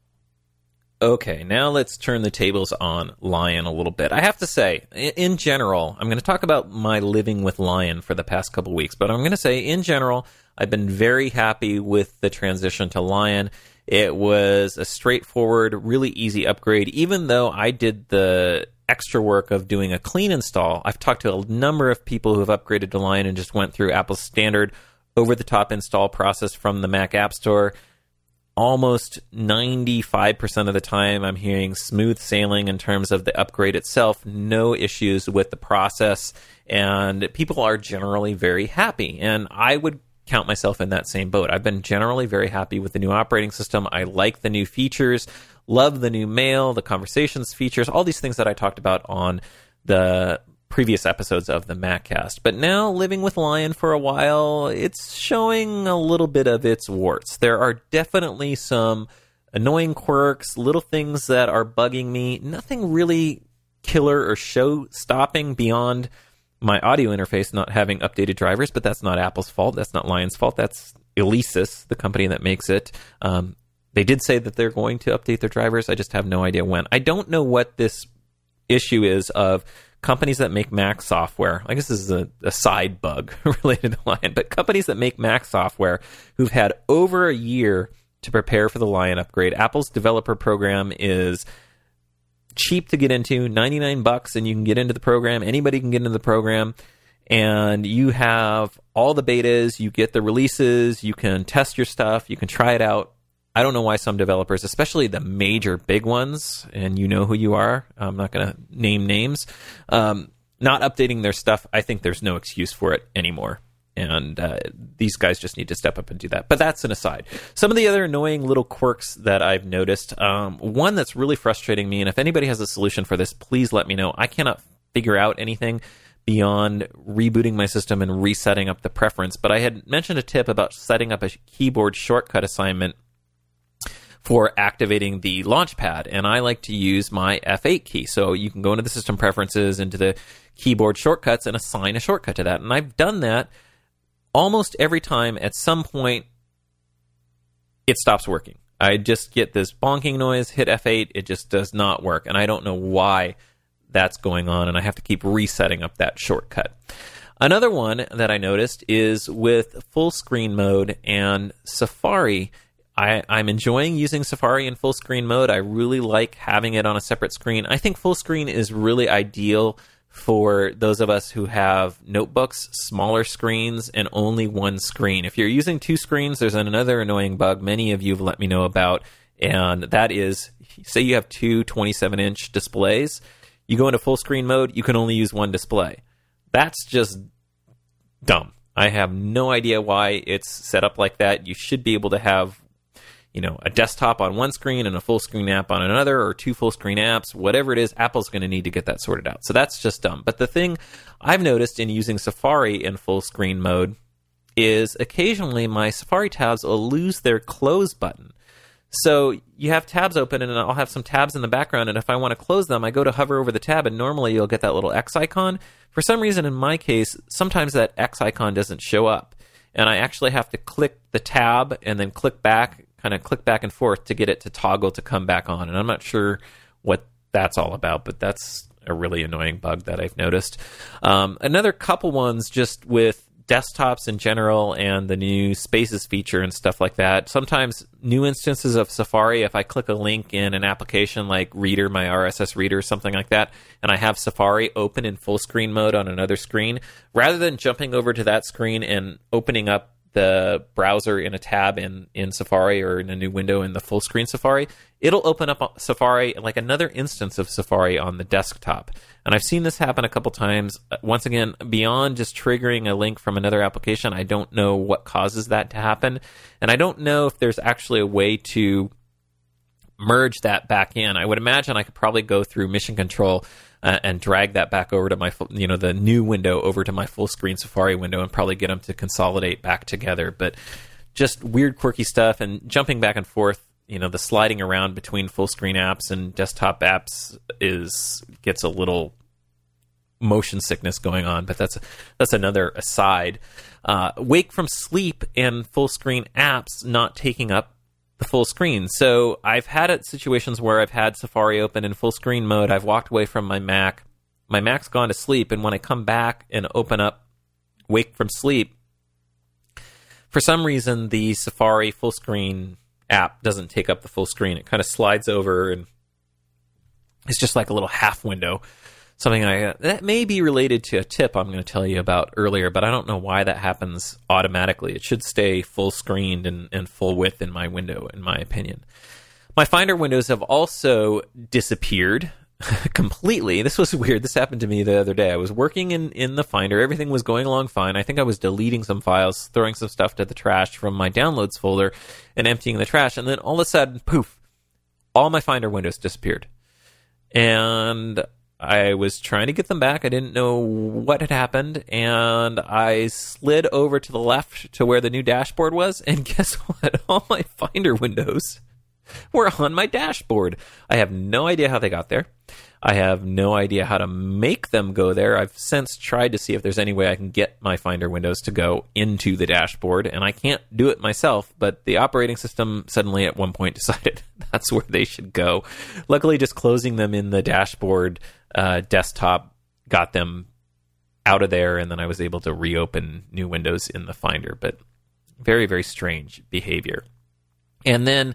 Okay, now let's turn the tables on Lion a little bit. I have to say, in general, I'm going to talk about my living with Lion for the past couple weeks, but I'm going to say, in general, I've been very happy with the transition to Lion. It was a straightforward, really easy upgrade, even though I did the extra work of doing a clean install. I've talked to a number of people who have upgraded to Lion and just went through Apple's standard over-the-top install process from the Mac App Store. Almost 95% of the time, I'm hearing smooth sailing in terms of the upgrade itself, no issues with the process, and people are generally very happy. And I would count myself in that same boat. I've been generally very happy with the new operating system. I like the new features, love the new mail, the conversations features, all these things that I talked about on the previous episodes of the MacCast. But now, living with Lion for a while, it's showing a little bit of its warts. There are definitely some annoying quirks, little things that are bugging me. Nothing really killer or show-stopping beyond my audio interface not having updated drivers, but that's not Apple's fault. That's not Lion's fault. That's Alesis, the company that makes it. They did say that they're going to update their drivers. I just have no idea when. I don't know what this issue is of companies that make Mac software. I guess this is a side bug related to Lion, but companies that make Mac software who've had over a year to prepare for the Lion upgrade. Apple's developer program is cheap to get into, $99, and you can get into the program. Anybody can get into the program, and you have all the betas, you get the releases, you can test your stuff, you can try it out. I don't know why some developers, especially the major big ones, and you know who you are, I'm not going to name names, not updating their stuff. I think there's no excuse for it anymore. And these guys just need to step up and do that. But that's an aside. Some of the other annoying little quirks that I've noticed, one that's really frustrating me, and if anybody has a solution for this, please let me know. I cannot figure out anything beyond rebooting my system and resetting up the preference. But I had mentioned a tip about setting up a keyboard shortcut assignment for activating the Launchpad, and I like to use my F8 key. So you can go into the system preferences, into the keyboard shortcuts, and assign a shortcut to that. And I've done that almost every time. At some point, it stops working. I just get this bonking noise, hit F8, it just does not work, and I don't know why that's going on, and I have to keep resetting up that shortcut. Another one that I noticed is with full screen mode and Safari. I'm enjoying using Safari in full screen mode. I really like having it on a separate screen. I think full screen is really ideal for those of us who have notebooks, smaller screens, and only one screen. If you're using two screens, there's another annoying bug many of you have let me know about, and that is, say you have two 27-inch displays, you go into full screen mode, you can only use one display. That's just dumb. I have no idea why it's set up like that. You should be able to have a desktop on one screen and a full screen app on another, or two full screen apps, whatever it is. Apple's going to need to get that sorted out. So that's just dumb. But the thing I've noticed in using Safari in full screen mode is occasionally my Safari tabs will lose their close button. So you have tabs open, and I'll have some tabs in the background, and if I want to close them, I go to hover over the tab, and normally you'll get that little X icon. For some reason, in my case, sometimes that X icon doesn't show up, and I actually have to click the tab and then click back and forth to get it to toggle to come back on. And I'm not sure what that's all about, but that's a really annoying bug that I've noticed. Another couple ones just with desktops in general and the new Spaces feature and stuff like that. Sometimes new instances of Safari, if I click a link in an application like Reader, my RSS Reader, something like that, and I have Safari open in full screen mode on another screen, rather than jumping over to that screen and opening up the browser in a tab in Safari or in a new window in the full screen Safari, it'll open up Safari like another instance of Safari on the desktop. And I've seen this happen a couple times. Once again, beyond just triggering a link from another application, I don't know what causes that to happen. And I don't know if there's actually a way to merge that back in. I would imagine I could probably go through Mission Control and drag that back over to my, the new window over to my full screen Safari window and probably get them to consolidate back together. But just weird, quirky stuff, and jumping back and forth, the sliding around between full screen apps and desktop apps gets a little motion sickness going on, but that's another aside. Wake from sleep and full screen apps not taking up the full screen. So I've had situations where I've had Safari open in full screen mode. I've walked away from my Mac. My Mac's gone to sleep, and when I come back and open up Wake from sleep, for some reason the Safari full screen app doesn't take up the full screen. It kind of slides over, and it's just like a little half window. Something that may be related to a tip I'm going to tell you about earlier, but I don't know why that happens automatically. It should stay full screened and full width in my window, in my opinion. My Finder windows have also disappeared completely. This was weird. This happened to me the other day. I was working in the Finder. Everything was going along fine. I think I was deleting some files, throwing some stuff to the trash from my downloads folder, and emptying the trash. And then all of a sudden, poof, all my Finder windows disappeared. And I was trying to get them back. I didn't know what had happened, and I slid over to the left to where the new dashboard was, and guess what? All my Finder windows were on my dashboard. I have no idea how they got there. I have no idea how to make them go there. I've since tried to see if there's any way I can get my Finder windows to go into the dashboard, and I can't do it myself, but the operating system suddenly at one point decided that's where they should go. Luckily, just closing them in the dashboard desktop got them out of there, and then I was able to reopen new windows in the Finder, but very, very strange behavior. And then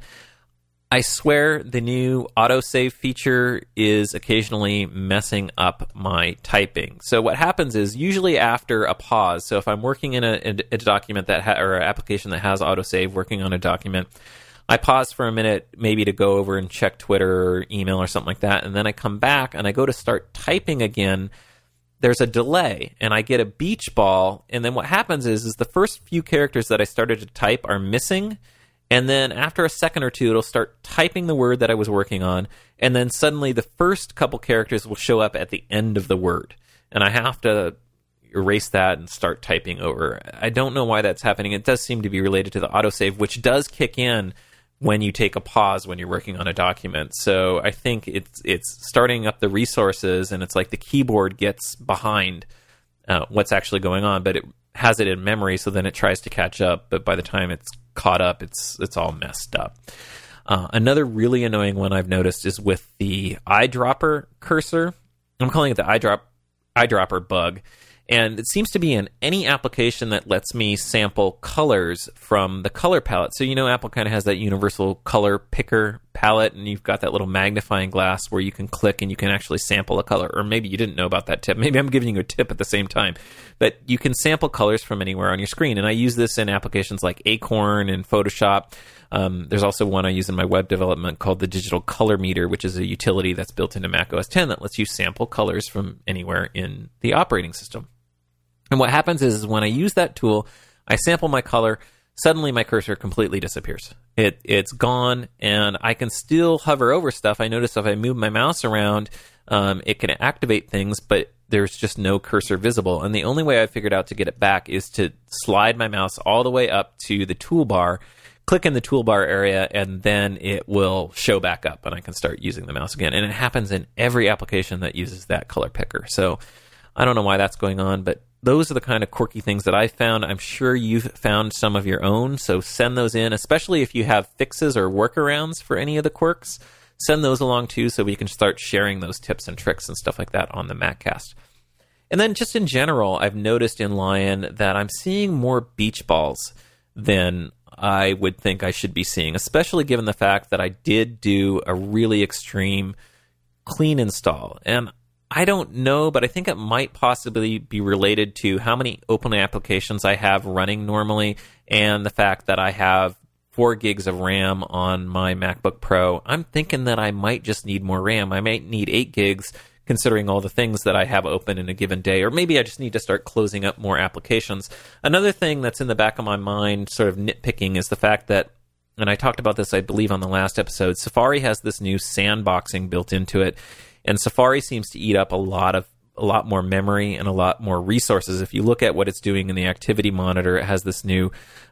I swear the new autosave feature is occasionally messing up my typing. So what happens is usually after a pause, so if I'm working in a document that or an application that has autosave, working on a document, I pause for a minute maybe to go over and check Twitter or email or something like that, and then I come back and I go to start typing again. There's a delay, and I get a beach ball, and then what happens is the first few characters that I started to type are missing, and then after a second or two, it'll start typing the word that I was working on, and then suddenly the first couple characters will show up at the end of the word, and I have to erase that and start typing over. I don't know why that's happening. It does seem to be related to the autosave, which does kick in when you take a pause when you're working on a document. So I think it's starting up the resources, and it's like the keyboard gets behind what's actually going on, but it has it in memory, so then it tries to catch up, but by the time it's caught up, it's all messed up. Another really annoying one I've noticed is with the eyedropper cursor. I'm calling it the eyedropper bug. And it seems to be in any application that lets me sample colors from the color palette. So, Apple kind of has that universal color picker palette, and you've got that little magnifying glass where you can click and you can actually sample a color. Or maybe you didn't know about that tip. Maybe I'm giving you a tip at the same time. But you can sample colors from anywhere on your screen. And I use this in applications like Acorn and Photoshop. There's also one I use in my web development called the Digital Color Meter, which is a utility that's built into Mac OS X that lets you sample colors from anywhere in the operating system. And what happens is when I use that tool, I sample my color, suddenly my cursor completely disappears. It's gone, and I can still hover over stuff. I notice if I move my mouse around, it can activate things, but there's just no cursor visible. And the only way I figured out to get it back is to slide my mouse all the way up to the toolbar, click in the toolbar area, and then it will show back up, and I can start using the mouse again. And it happens in every application that uses that color picker. So I don't know why that's going on, but those are the kind of quirky things that I found. I'm sure you've found some of your own, so send those in, especially if you have fixes or workarounds for any of the quirks. Send those along too, so we can start sharing those tips and tricks and stuff like that on the MacCast. And then just in general, I've noticed in Lion that I'm seeing more beach balls than I would think I should be seeing, especially given the fact that I did do a really extreme clean install. And I don't know, but I think it might possibly be related to how many open applications I have running normally, and the fact that I have 4 gigs of RAM on my MacBook Pro. I'm thinking that I might just need more RAM. I might need 8 gigs, considering all the things that I have open in a given day, or maybe I just need to start closing up more applications. Another thing that's in the back of my mind, sort of nitpicking, is the fact that, and I talked about this, I believe, on the last episode, Safari has this new sandboxing built into it. And Safari seems to eat up a lot more memory and a lot more resources. If you look at what it's doing in the activity monitor, it has this new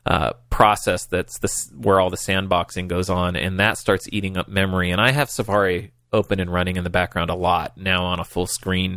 process that's where all the sandboxing goes on, and that starts eating up memory. And I have Safari open and running in the background a lot now on a full screen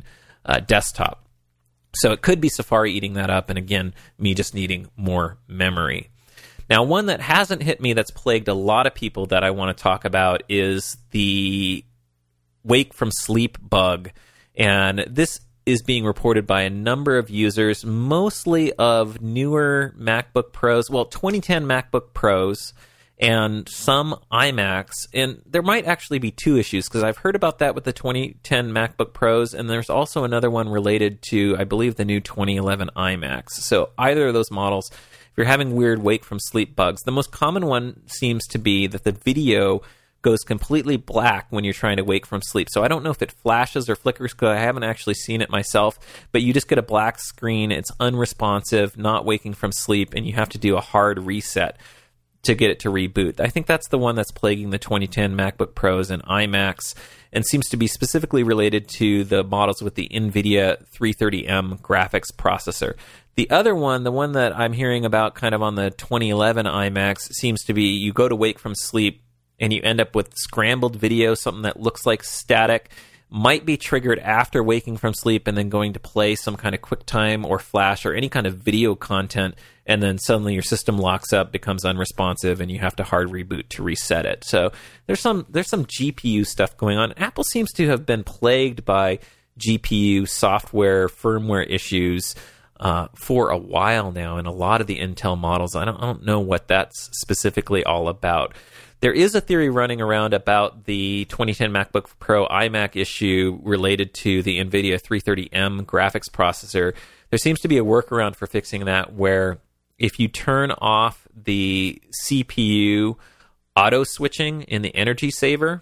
desktop. So it could be Safari eating that up, and again, me just needing more memory. Now, one that hasn't hit me that's plagued a lot of people that I want to talk about is the wake from sleep bug. And this is being reported by a number of users, mostly of newer MacBook Pros, 2010 MacBook Pros, and some iMacs. And there might actually be two issues, because I've heard about that with the 2010 MacBook Pros, and there's also another one related to, I believe, the new 2011 iMacs. So either of those models, if you're having weird wake from sleep bugs, the most common one seems to be that the video goes completely black when you're trying to wake from sleep. So I don't know if it flashes or flickers, because I haven't actually seen it myself, but you just get a black screen. It's unresponsive, not waking from sleep, and you have to do a hard reset to get it to reboot. I think that's the one that's plaguing the 2010 MacBook Pros and iMacs, and seems to be specifically related to the models with the NVIDIA 330M graphics processor. The other one, the one that I'm hearing about kind of on the 2011 iMacs, seems to be you go to wake from sleep and you end up with scrambled video, something that looks like static, might be triggered after waking from sleep and then going to play some kind of QuickTime or Flash or any kind of video content, and then suddenly your system locks up, becomes unresponsive, and you have to hard reboot to reset it. So there's some GPU stuff going on. Apple seems to have been plagued by GPU software, firmware issues for a while now in a lot of the Intel models. I don't know what that's specifically all about. There is a theory running around about the 2010 MacBook Pro iMac issue related to the NVIDIA 330M graphics processor. There seems to be a workaround for fixing that, where if you turn off the CPU auto switching in the energy saver,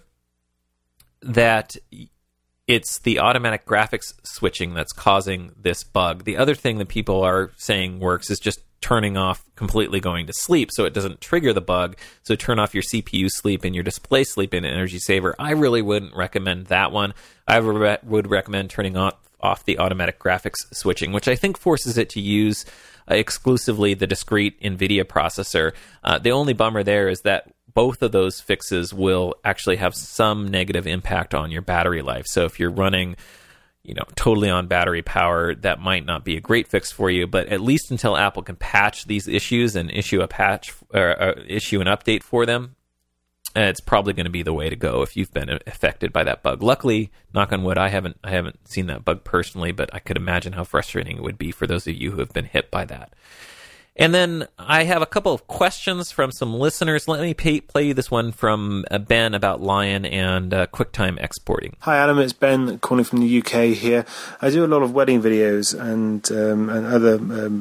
that it's the automatic graphics switching that's causing this bug. The other thing that people are saying works is just turning off completely going to sleep so it doesn't trigger the bug. So turn off your CPU sleep and your display sleep in Energy Saver. I really wouldn't recommend that one. I would recommend turning off the automatic graphics switching, which I think forces it to use exclusively the discrete NVIDIA processor. The only bummer there is that both of those fixes will actually have some negative impact on your battery life. So if you're running totally on battery power, that might not be a great fix for you, but at least until Apple can patch these issues and issue a patch or issue an update for them, it's probably going to be the way to go if you've been affected by that bug. Luckily, knock on wood, I haven't seen that bug personally, but I could imagine how frustrating it would be for those of you who have been hit by that. And then I have a couple of questions from some listeners. Let me play you this one from Ben about Lion and QuickTime exporting. Hi Adam, it's Ben calling from the UK here. I do a lot of wedding videos and other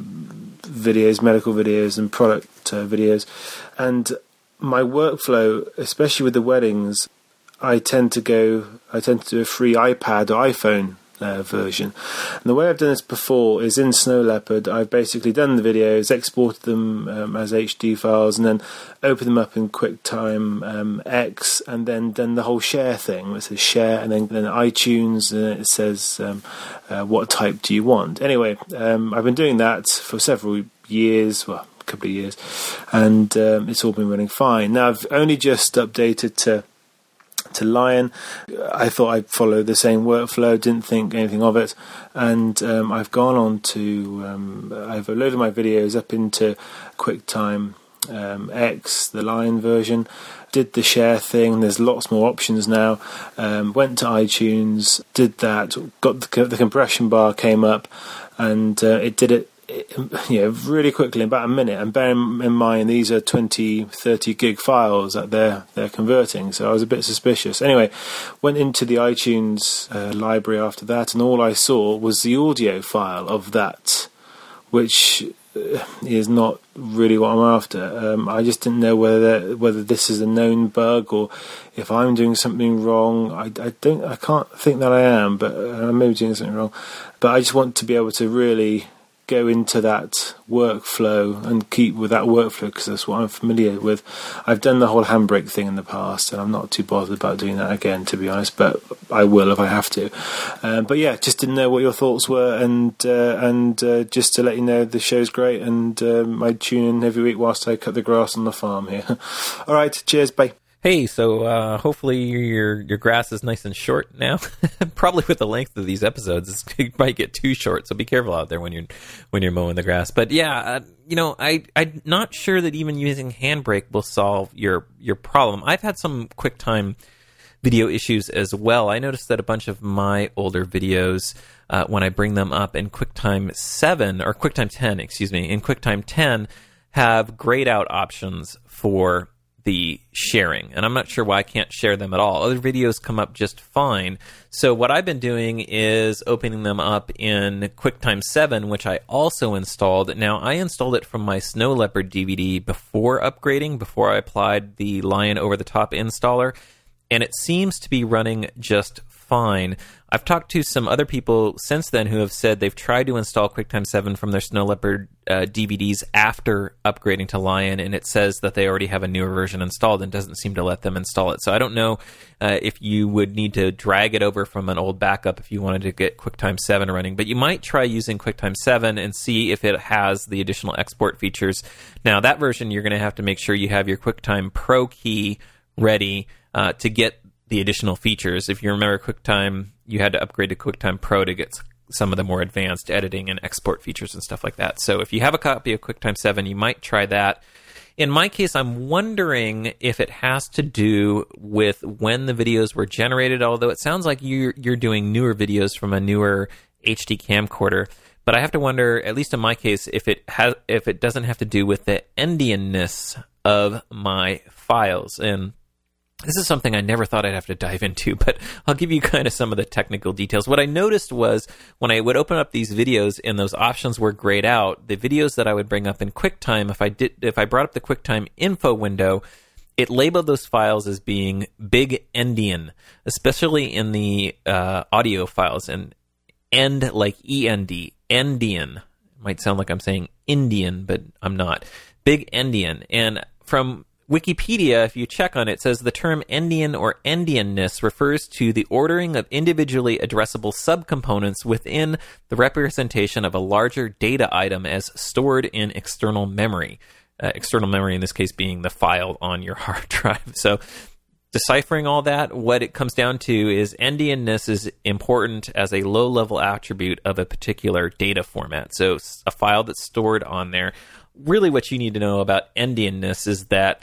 videos, medical videos and product videos. And my workflow, especially with the weddings, I tend to do a free iPad or iPhone version. And the way I've done this before is in Snow Leopard. I've basically done the videos, exported them as HD files, and then opened them up in QuickTime X, and then done the whole share thing. It says share, and then iTunes, and it says what type do you want. Anyway, I've been doing that for several years, a couple of years, and it's all been running fine. Now I've only just updated to Lion. I thought I'd follow the same workflow, didn't think anything of it, and I've gone on to I've loaded my videos up into QuickTime X, the Lion version, did the share thing. There's lots more options now. Went to iTunes, did that, got the compression bar came up, and it did it really quickly, in about a minute. And bear in mind, these are 20-30 gig files that they're converting, so I was a bit suspicious. Anyway, went into the iTunes library after that, and all I saw was the audio file of that, which is not really what I'm after. I just didn't know whether this is a known bug or if I'm doing something wrong. I can't think that I am, but I may be doing something wrong. But I just want to be able to really go into that workflow and keep with that workflow, because that's what I'm familiar with. I've done the whole handbrake thing in the past, and I'm not too bothered about doing that again, to be honest, but I will if I have to. But yeah, just didn't know what your thoughts were, and just to let you know, the show's great, and I tune in every week whilst I cut the grass on the farm here. All right, cheers, bye. Hey, so hopefully your grass is nice and short now. Probably with the length of these episodes, it might get too short. So be careful out there when you're mowing the grass. But yeah, I'm not sure that even using Handbrake will solve your problem. I've had some QuickTime video issues as well. I noticed that a bunch of my older videos, when I bring them up in QuickTime 7 or QuickTime 10, in QuickTime 10, have grayed out options for the sharing, and I'm not sure why I can't share them at all. Other videos come up just fine. So what I've been doing is opening them up in QuickTime 7, which I also installed. Now, I installed it from my Snow Leopard DVD before upgrading, before I applied the Lion over-the-top installer, and it seems to be running just fine. I've talked to some other people since then who have said they've tried to install QuickTime 7 from their Snow Leopard DVDs after upgrading to Lion, and it says that they already have a newer version installed and doesn't seem to let them install it. So I don't know if you would need to drag it over from an old backup if you wanted to get QuickTime 7 running, but you might try using QuickTime 7 and see if it has the additional export features. Now, that version, you're going to have to make sure you have your QuickTime Pro key ready to get the additional features. If you remember QuickTime, you had to upgrade to QuickTime Pro to get some of the more advanced editing and export features and stuff like that. So if you have a copy of QuickTime 7, you might try that. In my case, I'm wondering if it has to do with when the videos were generated, although it sounds like you're doing newer videos from a newer HD camcorder. But I have to wonder, at least in my case, if it doesn't have to do with the endianness of my files. And this is something I never thought I'd have to dive into, but I'll give you kind of some of the technical details. What I noticed was when I would open up these videos and those options were grayed out, the videos that I would bring up in QuickTime, if I brought up the QuickTime info window, it labeled those files as being big endian, especially in the audio files. And end like END, endian. It might sound like I'm saying Indian, but I'm not. Big endian. And from Wikipedia, if you check on it, says the term endian or endianness refers to the ordering of individually addressable subcomponents within the representation of a larger data item as stored in external memory. External memory in this case being the file on your hard drive. So deciphering all that, what it comes down to is endianness is important as a low-level attribute of a particular data format. So a file that's stored on there. Really what you need to know about endianness is that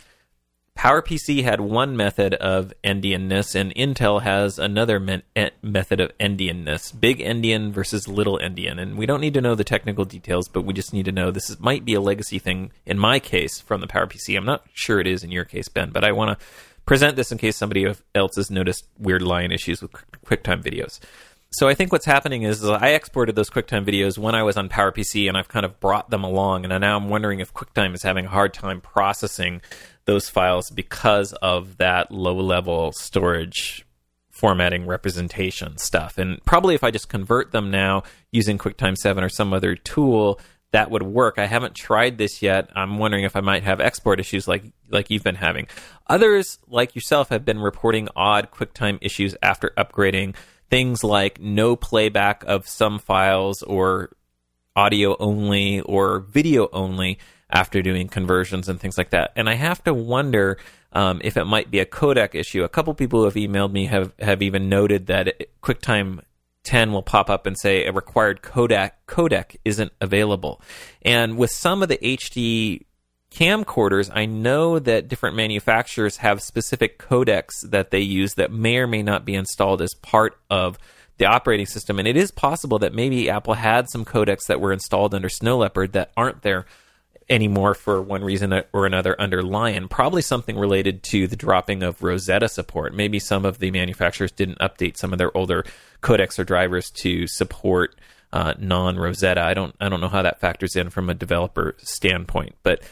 PowerPC had one method of endianness, and Intel has another method of endianness. Big endian versus little endian. And we don't need to know the technical details, but we just need to know this might be a legacy thing, in my case, from the PowerPC. I'm not sure it is in your case, Ben, but I want to present this in case somebody else has noticed weird Lion issues with QuickTime videos. So I think what's happening is I exported those QuickTime videos when I was on PowerPC, and I've kind of brought them along, and now I'm wondering if QuickTime is having a hard time processing those files because of that low-level storage formatting representation stuff. And probably if I just convert them now using QuickTime 7 or some other tool, that would work. I haven't tried this yet. I'm wondering if I might have export issues like you've been having. Others, like yourself, have been reporting odd QuickTime issues after upgrading. Things like no playback of some files or audio only or video only after doing conversions and things like that. And I have to wonder if it might be a codec issue. A couple people who have emailed me have even noted that QuickTime 10 will pop up and say a required codec isn't available. And with some of the HD camcorders, I know that different manufacturers have specific codecs that they use that may or may not be installed as part of the operating system. And it is possible that maybe Apple had some codecs that were installed under Snow Leopard that aren't there anymore for one reason or another under Lion. Probably something related to the dropping of Rosetta support. Maybe some of the manufacturers didn't update some of their older codecs or drivers to support non-Rosetta. I don't know how that factors in from a developer standpoint, but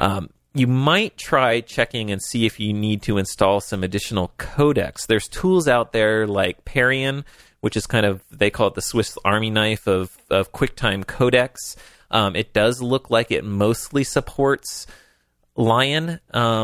you might try checking and see if you need to install some additional codecs. There's tools out there like Parian, which is kind of, they call it the Swiss Army knife of QuickTime codecs. It does look like it mostly supports Lion.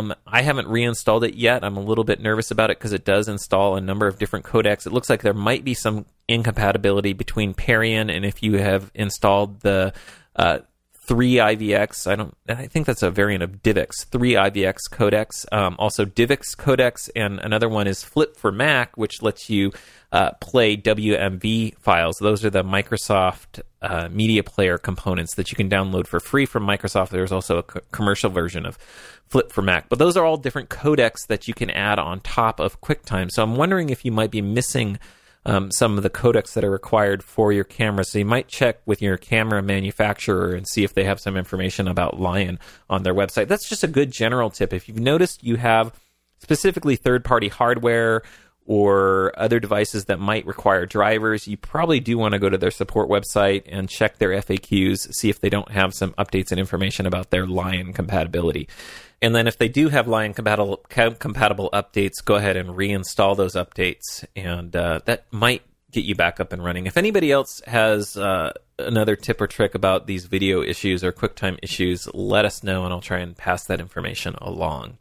I haven't reinstalled it yet. I'm a little bit nervous about it because it does install a number of different codecs. It looks like there might be some incompatibility between Parian and if you have installed the 3IVX. I think that's a variant of DivX, 3IVX codecs. Also DivX codecs, and another one is Flip for Mac, which lets you play WMV files. Those are the Microsoft Media Player components that you can download for free from Microsoft. There's also a commercial version of Flip for Mac. But those are all different codecs that you can add on top of QuickTime. So I'm wondering if you might be missing some of the codecs that are required for your camera. So you might check with your camera manufacturer and see if they have some information about Lion on their website. That's just a good general tip. If you've noticed you have specifically third-party hardware or other devices that might require drivers, you probably do want to go to their support website and check their FAQs, see if they don't have some updates and information about their Lion compatibility. And then if they do have Lion compatible updates, go ahead and reinstall those updates, and that might get you back up and running. If anybody else has another tip or trick about these video issues or QuickTime issues, let us know, and I'll try and pass that information along.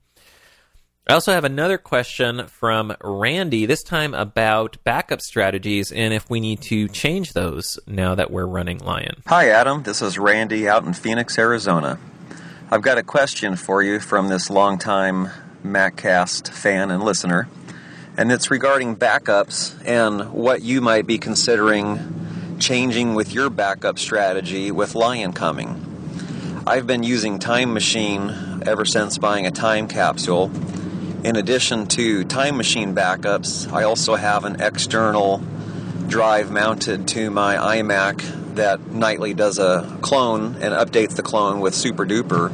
I also have another question from Randy, this time about backup strategies and if we need to change those now that we're running Lion. Hi, Adam. This is Randy out in Phoenix, Arizona. I've got a question for you from this longtime MacCast fan and listener, and it's regarding backups and what you might be considering changing with your backup strategy with Lion coming. I've been using Time Machine ever since buying a time capsule. In addition to Time Machine backups, I also have an external drive mounted to my iMac that nightly does a clone and updates the clone with SuperDuper.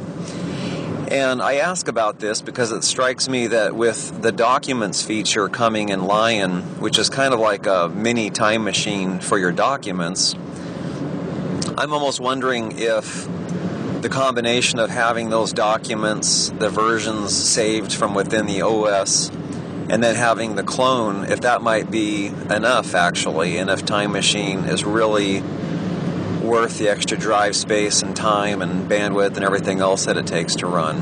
And I ask about this because it strikes me that with the Documents feature coming in Lion, which is kind of like a mini Time Machine for your documents, I'm almost wondering if the combination of having those documents, the versions saved from within the OS, and then having the clone, if that might be enough actually, and if Time Machine is really worth the extra drive space and time and bandwidth and everything else that it takes to run.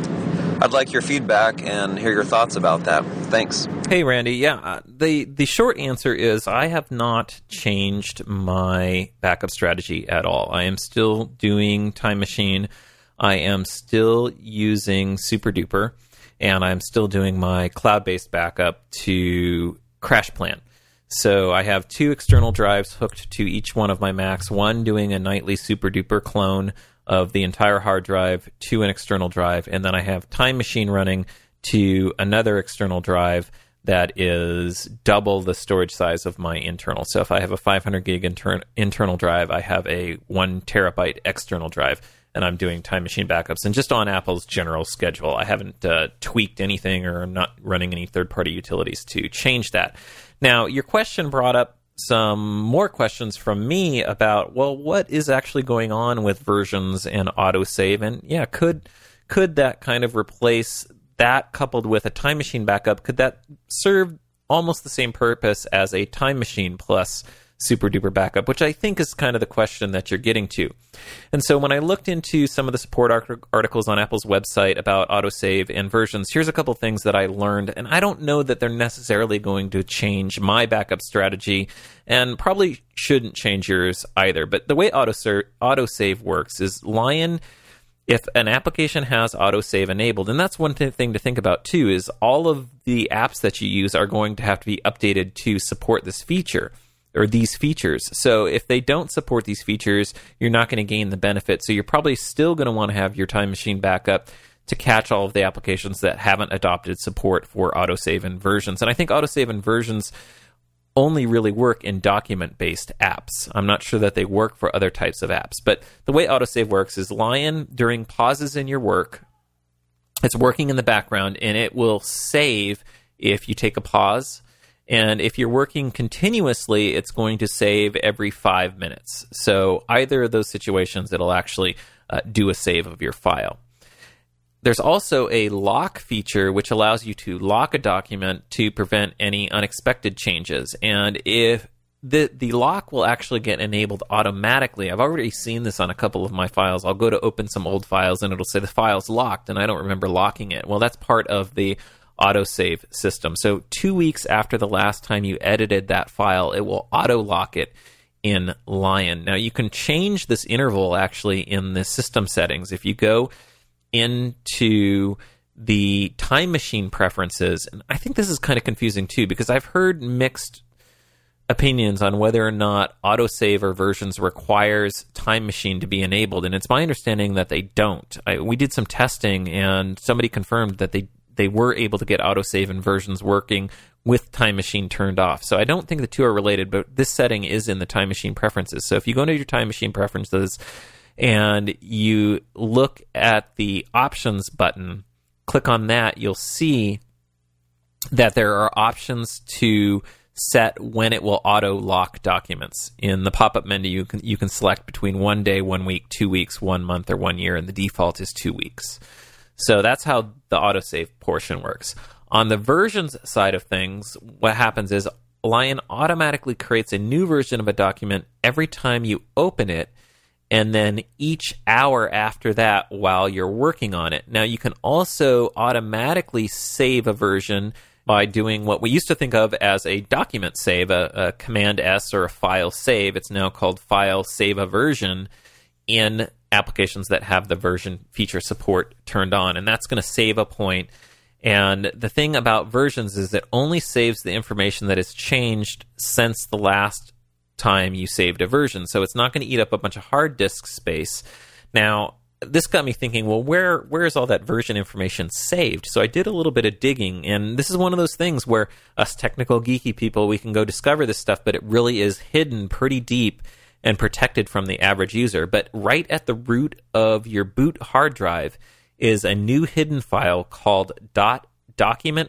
I'd like your feedback and hear your thoughts about that. Thanks. Hey, Randy. Yeah, the short answer is I have not changed my backup strategy at all. I am still doing Time Machine. I am still using SuperDuper, and I'm still doing my cloud-based backup to CrashPlan. So I have 2 external drives hooked to each one of my Macs, one doing a nightly SuperDuper clone of the entire hard drive to an external drive, and then I have Time Machine running to another external drive that is double the storage size of my internal. So if I have a 500 gig internal drive, I have a 1 terabyte external drive, and I'm doing Time Machine backups. And just on Apple's general schedule, I haven't tweaked anything or I'm not running any third-party utilities to change that. Now, your question brought up some more questions from me about, well, what is actually going on with versions and autosave? And yeah, could that kind of replace that coupled with a Time Machine backup? Could that serve almost the same purpose as a Time Machine plus SuperDuper backup, which I think is kind of the question that you're getting to. And so when I looked into some of the support articles on Apple's website about autosave and versions, here's a couple things that I learned, and I don't know that they're necessarily going to change my backup strategy, and probably shouldn't change yours either. But the way autosave works is Lion, if an application has autosave enabled, and that's one thing to think about too, is all of the apps that you use are going to have to be updated to support this feature, or these features. So if they don't support these features, you're not going to gain the benefit. So you're probably still going to want to have your Time Machine backup to catch all of the applications that haven't adopted support for autosave and versions. And I think autosave and versions only really work in document-based apps. I'm not sure that they work for other types of apps. But the way autosave works is Lion, during pauses in your work, it's working in the background, and it will save if you take a pause. And if you're working continuously, it's going to save every 5 minutes. So either of those situations, it'll actually do a save of your file. There's also a lock feature which allows you to lock a document to prevent any unexpected changes. And if the lock will actually get enabled automatically. I've already seen this on a couple of my files. I'll go to open some old files and it'll say the file's locked and I don't remember locking it. Well, that's part of the autosave system. So 2 weeks after the last time you edited that file, it will auto-lock it in Lion. Now, you can change this interval actually in the system settings. If you go into the Time Machine preferences, and I think this is kind of confusing too, because I've heard mixed opinions on whether or not autosave or versions requires Time Machine to be enabled, and it's my understanding that they don't. We did some testing, and somebody confirmed that they were able to get autosave and versions working with Time Machine turned off. So I don't think the two are related, but this setting is in the Time Machine preferences. So if you go into your Time Machine preferences and you look at the options button, click on that, you'll see that there are options to set when it will auto lock documents. In the pop-up menu, you can select between 1 day, 1 week, 2 weeks, 1 month, or 1 year, and the default is 2 weeks. So that's how the autosave portion works. On the versions side of things, what happens is Lion automatically creates a new version of a document every time you open it, and then each hour after that while you're working on it. Now, you can also automatically save a version by doing what we used to think of as a document save, a Command S or a file save. It's now called file save a version in applications that have the version feature support turned on, and that's going to save a point. And the thing about versions is it only saves the information that has changed since the last time you saved a version. So it's not going to eat up a bunch of hard disk space. Now, this got me thinking, well, where is all that version information saved? So I did a little bit of digging, and this is one of those things where us technical geeky people, we can go discover this stuff, but it really is hidden pretty deep and protected from the average user. But right at the root of your boot hard drive is a new hidden file called .document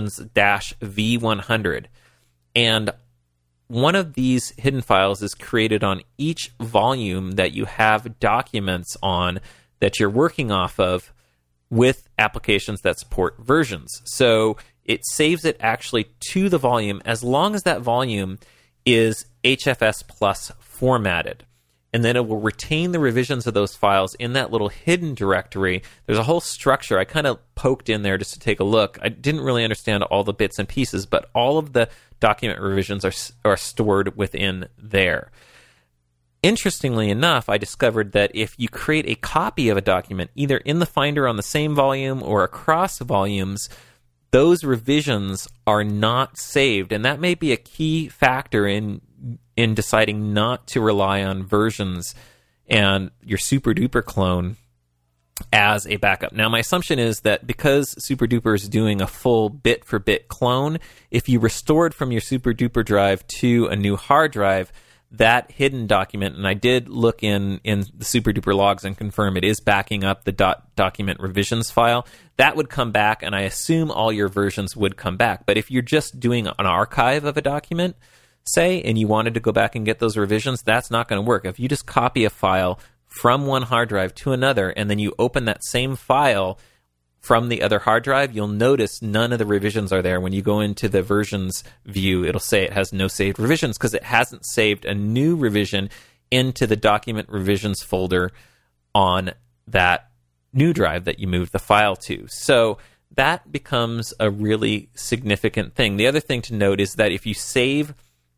revisions-v100. And one of these hidden files is created on each volume that you have documents on that you're working off of with applications that support versions. So it saves it actually to the volume as long as that volume is HFS Plus formatted. And then it will retain the revisions of those files in that little hidden directory. There's a whole structure. I kind of poked in there just to take a look. I didn't really understand all the bits and pieces, but all of the document revisions are stored within there. Interestingly enough, I discovered that if you create a copy of a document, either in the Finder on the same volume or across volumes, those revisions are not saved. And that may be a key factor in deciding not to rely on versions and your SuperDuper clone as a backup. Now, my assumption is that because SuperDuper is doing a full bit-for-bit clone, if you restored from your SuperDuper drive to a new hard drive, that hidden document, and I did look in the SuperDuper logs and confirm it is backing up the document revisions file, that would come back, and I assume all your versions would come back. But if you're just doing an archive of a document, say, and you wanted to go back and get those revisions, that's not going to work. If you just copy a file from one hard drive to another, and then you open that same file from the other hard drive, you'll notice none of the revisions are there. When you go into the versions view, it'll say it has no saved revisions because it hasn't saved a new revision into the document revisions folder on that new drive that you moved the file to. So that becomes a really significant thing. The other thing to note is that if you save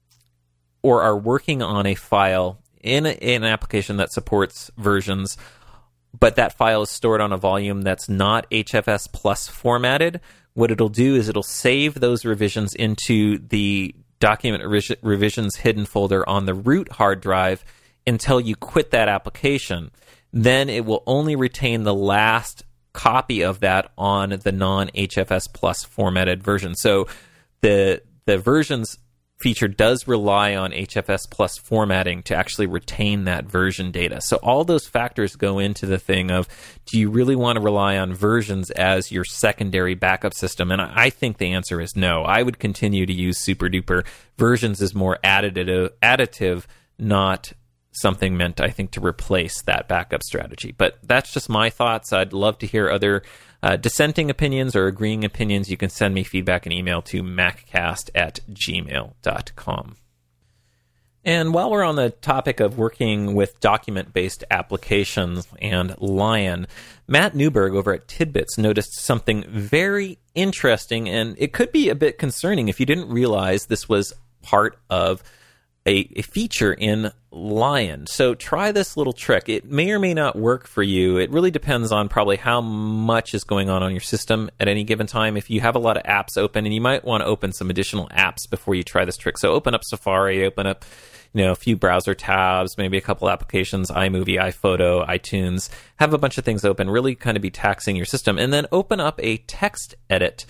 or are working on a file in an application that supports versions, but that file is stored on a volume that's not HFS Plus formatted, what it'll do is it'll save those revisions into the document revisions hidden folder on the root hard drive until you quit that application. Then it will only retain the last copy of that on the non-HFS Plus formatted version. So the versions feature does rely on HFS Plus formatting to actually retain that version data. So all those factors go into the thing of, do you really want to rely on versions as your secondary backup system? And I think the answer is no. I would continue to use SuperDuper. Versions is more additive, not something meant, I think, to replace that backup strategy. But that's just my thoughts. I'd love to hear other dissenting opinions or agreeing opinions. You can send me feedback and email to maccast@gmail.com. And while we're on the topic of working with document-based applications and Lion, Matt Newberg over at Tidbits noticed something very interesting, and it could be a bit concerning if you didn't realize this was part of a feature in Lion. So try this little trick. It may or may not work for you. It really depends on probably how much is going on your system at any given time. If you have a lot of apps open, and you might want to open some additional apps before you try this trick. So open up Safari, open up a few browser tabs, maybe a couple applications, iMovie, iPhoto, iTunes, have a bunch of things open, really kind of be taxing your system. And then open up a text edit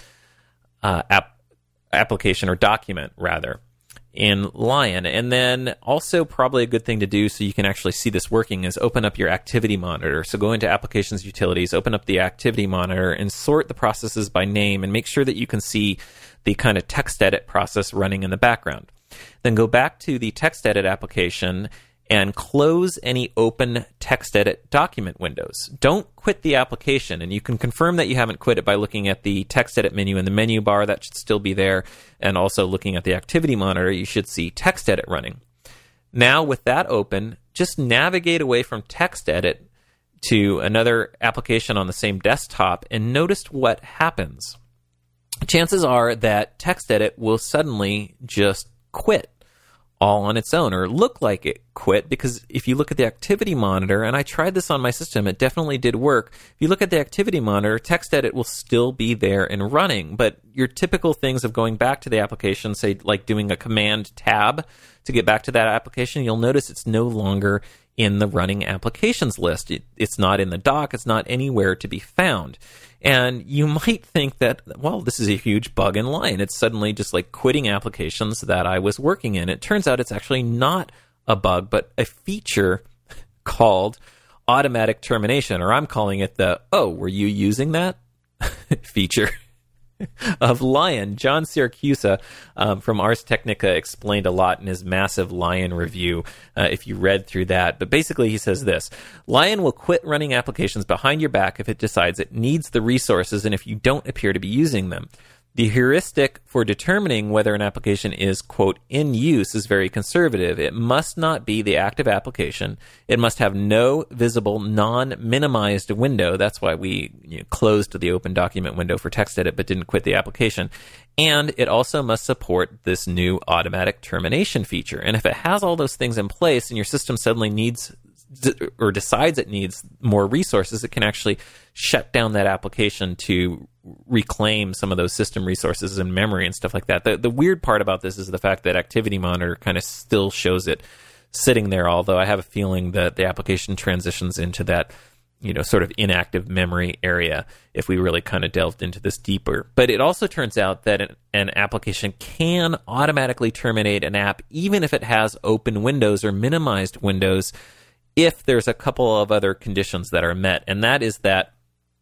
application or document, rather, in Lion. And then also probably a good thing to do so you can actually see this working is open up your activity monitor. So go into Applications, Utilities, open up the activity monitor and sort the processes by name and make sure that you can see the kind of text edit process running in the background. Then go back to the text edit application and close any open text edit document windows. Don't quit the application, and you can confirm that you haven't quit it by looking at the text edit menu in the menu bar. That should still be there, and also looking at the activity monitor, you should see text edit running. Now, with that open, just navigate away from text edit to another application on the same desktop and notice what happens. Chances are that text edit will suddenly just quit all on its own, or look like it quit, because if you look at the activity monitor, and I tried this on my system, it definitely did work. If you look at the activity monitor, text edit will still be there and running, but your typical things of going back to the application, say like doing a command tab to get back to that application, you'll notice it's no longer in the running applications list. It's not in the dock, it's not anywhere to be found. And you might think that, well, this is a huge bug in Lion. It's suddenly just like quitting applications that I was working in. It turns out it's actually not a bug, but a feature called automatic termination, or I'm calling it the, oh, were you using that feature of Lion. John Siracusa from Ars Technica explained a lot in his massive Lion review, if you read through that. But basically he says this: Lion will quit running applications behind your back if it decides it needs the resources and if you don't appear to be using them. The heuristic for determining whether an application is, quote, in use is very conservative. It must not be the active application. It must have no visible non-minimized window. That's why we closed the open document window for text edit but didn't quit the application. And it also must support this new automatic termination feature. And if it has all those things in place and your system suddenly needs or decides it needs more resources, it can actually shut down that application to reclaim some of those system resources and memory and stuff like that. The weird part about this is the fact that Activity Monitor kind of still shows it sitting there, although I have a feeling that the application transitions into that, sort of inactive memory area if we really kind of delved into this deeper. But it also turns out that an application can automatically terminate an app even if it has open windows or minimized windows, if there's a couple of other conditions that are met, and that is that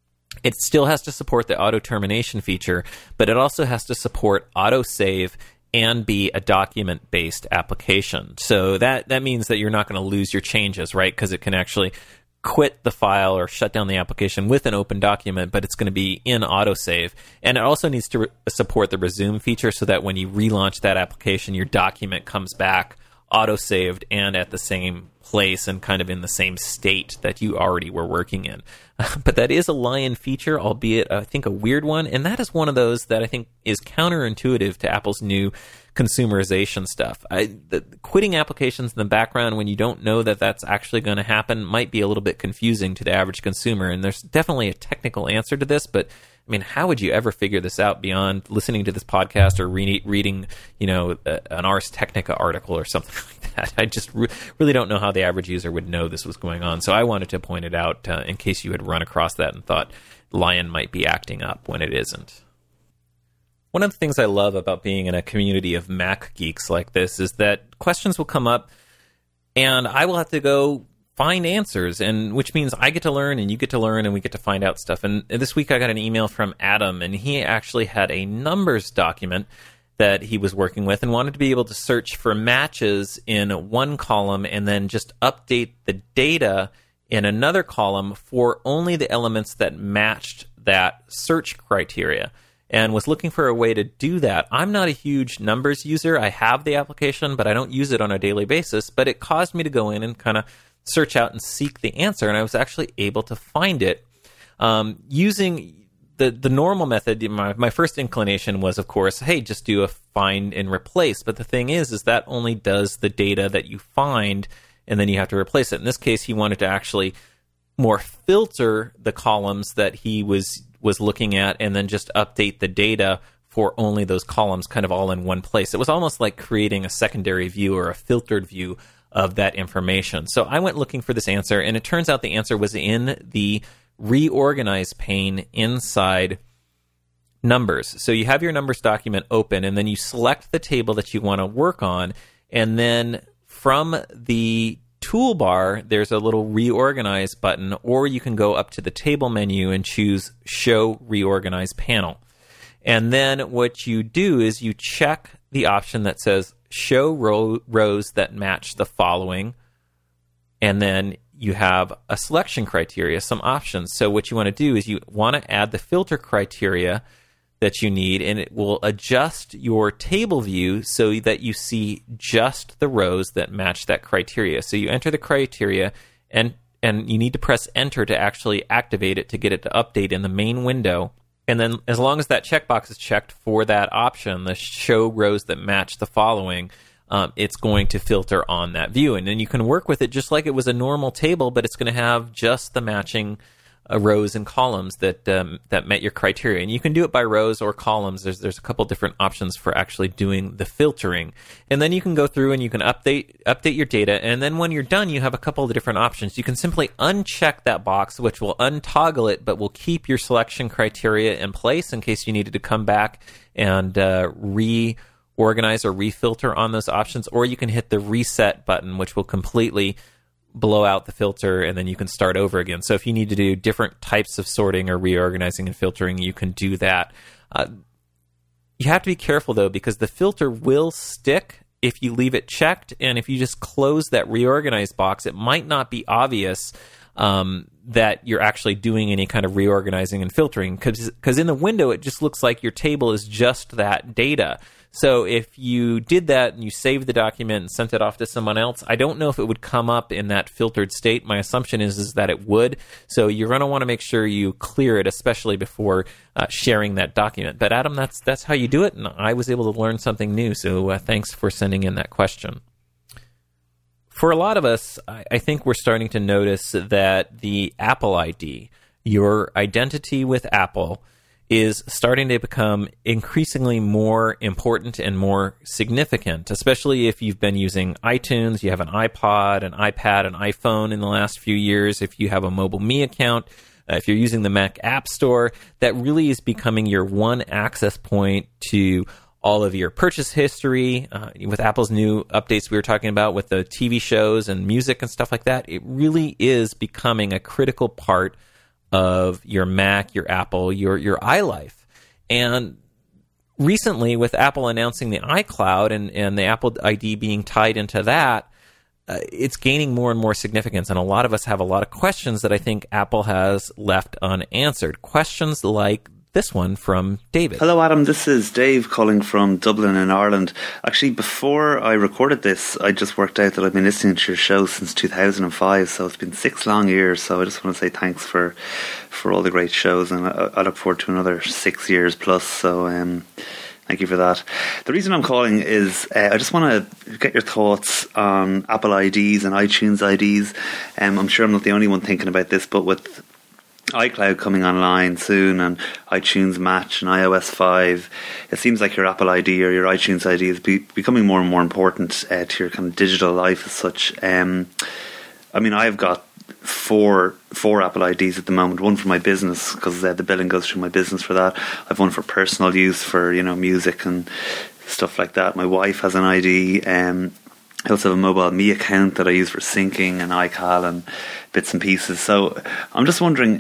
it still has to support the auto termination feature, but it also has to support autosave and be a document-based application. So that means that you're not going to lose your changes, right? Because it can actually quit the file or shut down the application with an open document, but it's going to be in autosave. And it also needs to support the resume feature so that when you relaunch that application, your document comes back autosaved and at the same place and kind of in the same state that you already were working in. But that is a Lion feature, albeit I think a weird one, and that is one of those that I think is counterintuitive to Apple's new consumerization stuff. Quitting applications in the background when you don't know that that's actually going to happen might be a little bit confusing to the average consumer, and there's definitely a technical answer to this, but I mean, how would you ever figure this out beyond listening to this podcast or reading, an Ars Technica article or something like that? I just really don't know how the average user would know this was going on. So I wanted to point it out in case you had run across that and thought Lion might be acting up when it isn't. One of the things I love about being in a community of Mac geeks like this is that questions will come up and I will have to go find answers, and which means I get to learn and you get to learn and we get to find out stuff. And this week I got an email from Adam, and he actually had a numbers document that he was working with and wanted to be able to search for matches in one column and then just update the data in another column for only the elements that matched that search criteria, and was looking for a way to do that. I'm not a huge numbers user. I have the application, but I don't use it on a daily basis. But it caused me to go in and kind of search out and seek the answer, and I was actually able to find it using the normal method, my first inclination was, of course, hey, just do a find and replace. But the thing is that only does the data that you find, and then you have to replace it. In this case, he wanted to actually more filter the columns that he was looking at, and then just update the data for only those columns kind of all in one place. It was almost like creating a secondary view or a filtered view of that information. So I went looking for this answer, and it turns out the answer was in the reorganize pane inside Numbers. So you have your Numbers document open, and then you select the table that you want to work on, and then from the toolbar, there's a little reorganize button, or you can go up to the table menu and choose show reorganize panel. And then what you do is you check the option that says show rows that match the following, and then you have a selection criteria, some options. So what you want to do is you want to add the filter criteria that you need, and it will adjust your table view so that you see just the rows that match that criteria. So you enter the criteria, and you need to press enter to actually activate it to get it to update in the main window. And then as long as that checkbox is checked for that option, the show rows that match the following, it's going to filter on that view. And then you can work with it just like it was a normal table, but it's going to have just the matching rows and columns that met your criteria. And you can do it by rows or columns. There's a couple different options for actually doing the filtering. And then you can go through and you can update your data. And then when you're done, you have a couple of different options. You can simply uncheck that box, which will untoggle it, but will keep your selection criteria in place in case you needed to come back and reorganize or refilter on those options. Or you can hit the reset button, which will completely blow out the filter, and then you can start over again. So if you need to do different types of sorting or reorganizing and filtering, you can do that. You have to be careful, though, because the filter will stick if you leave it checked, and if you just close that reorganize box, it might not be obvious that you're actually doing any kind of reorganizing and filtering, because in the window, it just looks like your table is just that data. So if you did that and you saved the document and sent it off to someone else, I don't know if it would come up in that filtered state. My assumption is that it would. So you're going to want to make sure you clear it, especially before sharing that document. But Adam, that's how you do it, and I was able to learn something new. So thanks for sending in that question. For a lot of us, I think we're starting to notice that the Apple ID, your identity with Apple, is starting to become increasingly more important and more significant, especially if you've been using iTunes, you have an iPod, an iPad, an iPhone in the last few years, if you have a Mobile Me account, if you're using the Mac App Store, that really is becoming your one access point to all of your purchase history. With Apple's new updates we were talking about with the TV shows and music and stuff like that, it really is becoming a critical part of your Mac, your Apple, your iLife. And recently, with Apple announcing the iCloud and the Apple ID being tied into that, it's gaining more and more significance. And a lot of us have a lot of questions that I think Apple has left unanswered. Questions like this one from David. Hello, Adam. This is Dave calling from Dublin in Ireland. Actually, before I recorded this, I just worked out that I've been listening to your show since 2005, so it's been 6 long years. So I just want to say thanks for all the great shows, and I look forward to another 6 years plus. So thank you for that. The reason I'm calling is I just want to get your thoughts on Apple IDs and iTunes IDs. I'm sure I'm not the only one thinking about this, but with iCloud coming online soon and iTunes Match and iOS 5, it seems like your Apple ID or your iTunes ID is becoming more and more important to your kind of digital life as such. I mean, I've got four Apple IDs at the moment. One for my business, because the billing goes through my business for that. I've one for personal use for, music and stuff like that. My wife has an ID. I also have a Mobile Me account that I use for syncing and iCal and bits and pieces. So I'm just wondering,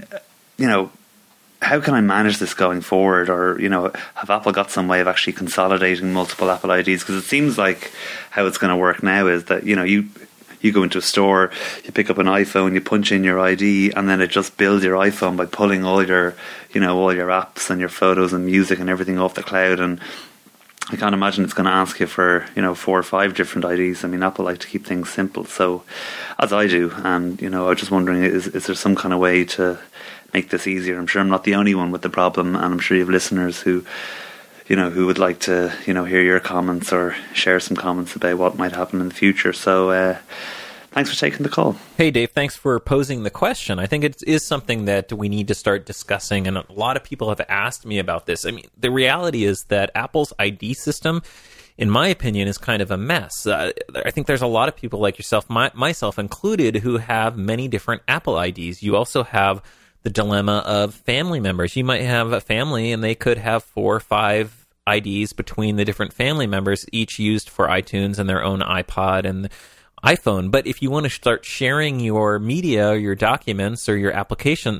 how can I manage this going forward? Or, have Apple got some way of actually consolidating multiple Apple IDs? Because it seems like how it's going to work now is that, you go into a store, you pick up an iPhone, you punch in your ID, and then it just builds your iPhone by pulling all your apps and your photos and music and everything off the cloud. And I can't imagine it's going to ask you for 4 or 5 different IDs. I mean, Apple like to keep things simple, so as I do. And I was just wondering, is there some kind of way to make this easier? I'm sure I'm not the only one with the problem, and I'm sure you have listeners who would like to hear your comments or share some comments about what might happen in the future. So thanks for taking the call. Hey, Dave, thanks for posing the question. I think it is something that we need to start discussing, and a lot of people have asked me about this. I mean, the reality is that Apple's ID system, in my opinion, is kind of a mess. I think there's a lot of people like yourself, myself included, who have many different Apple IDs. You also have the dilemma of family members. You might have a family, and they could have 4 or 5 IDs between the different family members, each used for iTunes and their own iPod and iPhone. But if you want to start sharing your media, or your documents, or your applications,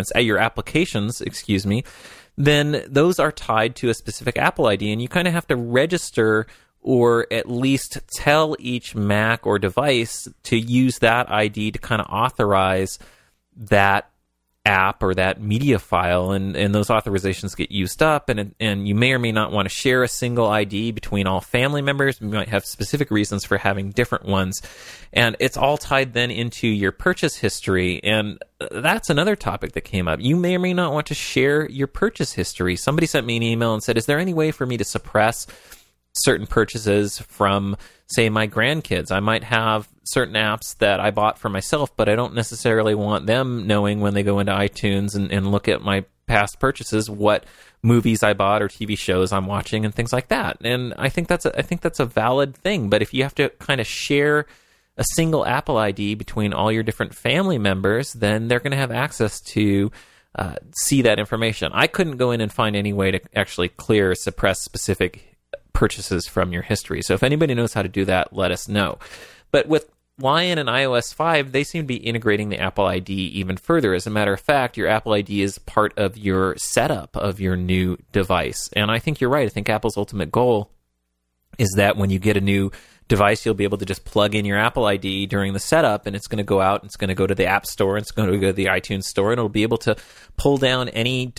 then those are tied to a specific Apple ID, and you kind of have to register or at least tell each Mac or device to use that ID to kind of authorize that app or that media file, and those authorizations get used up, and you may or may not want to share a single ID between all family members. You might have specific reasons for having different ones, and it's all tied then into your purchase history, and that's another topic that came up. You may or may not want to share your purchase history. Somebody sent me an email and said, is there any way for me to suppress certain purchases from, say, my grandkids? I might have certain apps that I bought for myself, but I don't necessarily want them knowing when they go into iTunes and look at my past purchases what movies I bought or TV shows I'm watching and things like that. And I think that's a valid thing. But if you have to kind of share a single Apple ID between all your different family members, then they're going to have access to see that information. I couldn't go in and find any way to actually suppress specific purchases from your history. So if anybody knows how to do that, let us know. But with Lion and iOS 5, they seem to be integrating the Apple ID even further. As a matter of fact, your Apple ID is part of your setup of your new device. And I think you're right. I think Apple's ultimate goal is that when you get a new device, you'll be able to just plug in your Apple ID during the setup, and it's going to go out, and it's going to go to the App Store, and it's going to go to the iTunes Store, and it'll be able to pull down any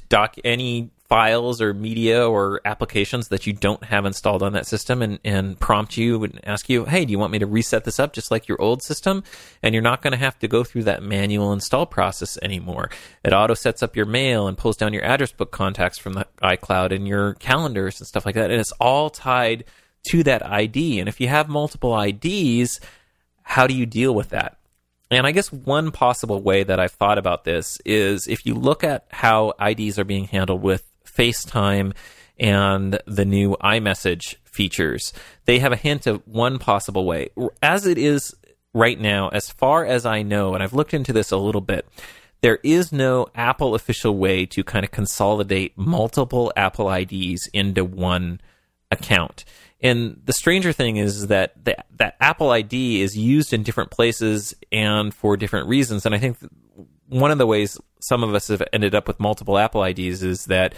files or media or applications that you don't have installed on that system, and prompt you and ask you, hey, do you want me to reset this up just like your old system? And you're not going to have to go through that manual install process anymore. It auto sets up your mail and pulls down your address book contacts from the iCloud and your calendars and stuff like that, and it's all tied to that ID. And if you have multiple IDs, how do you deal with that? And I guess one possible way that I've thought about this is if you look at how IDs are being handled with FaceTime and the new iMessage features, they have a hint of one possible way. As it is right now, as far as I know, and I've looked into this a little bit, there is no Apple official way to kind of consolidate multiple Apple IDs into one account. And the stranger thing is that that Apple ID is used in different places and for different reasons. And I think one of the ways some of us have ended up with multiple Apple IDs is that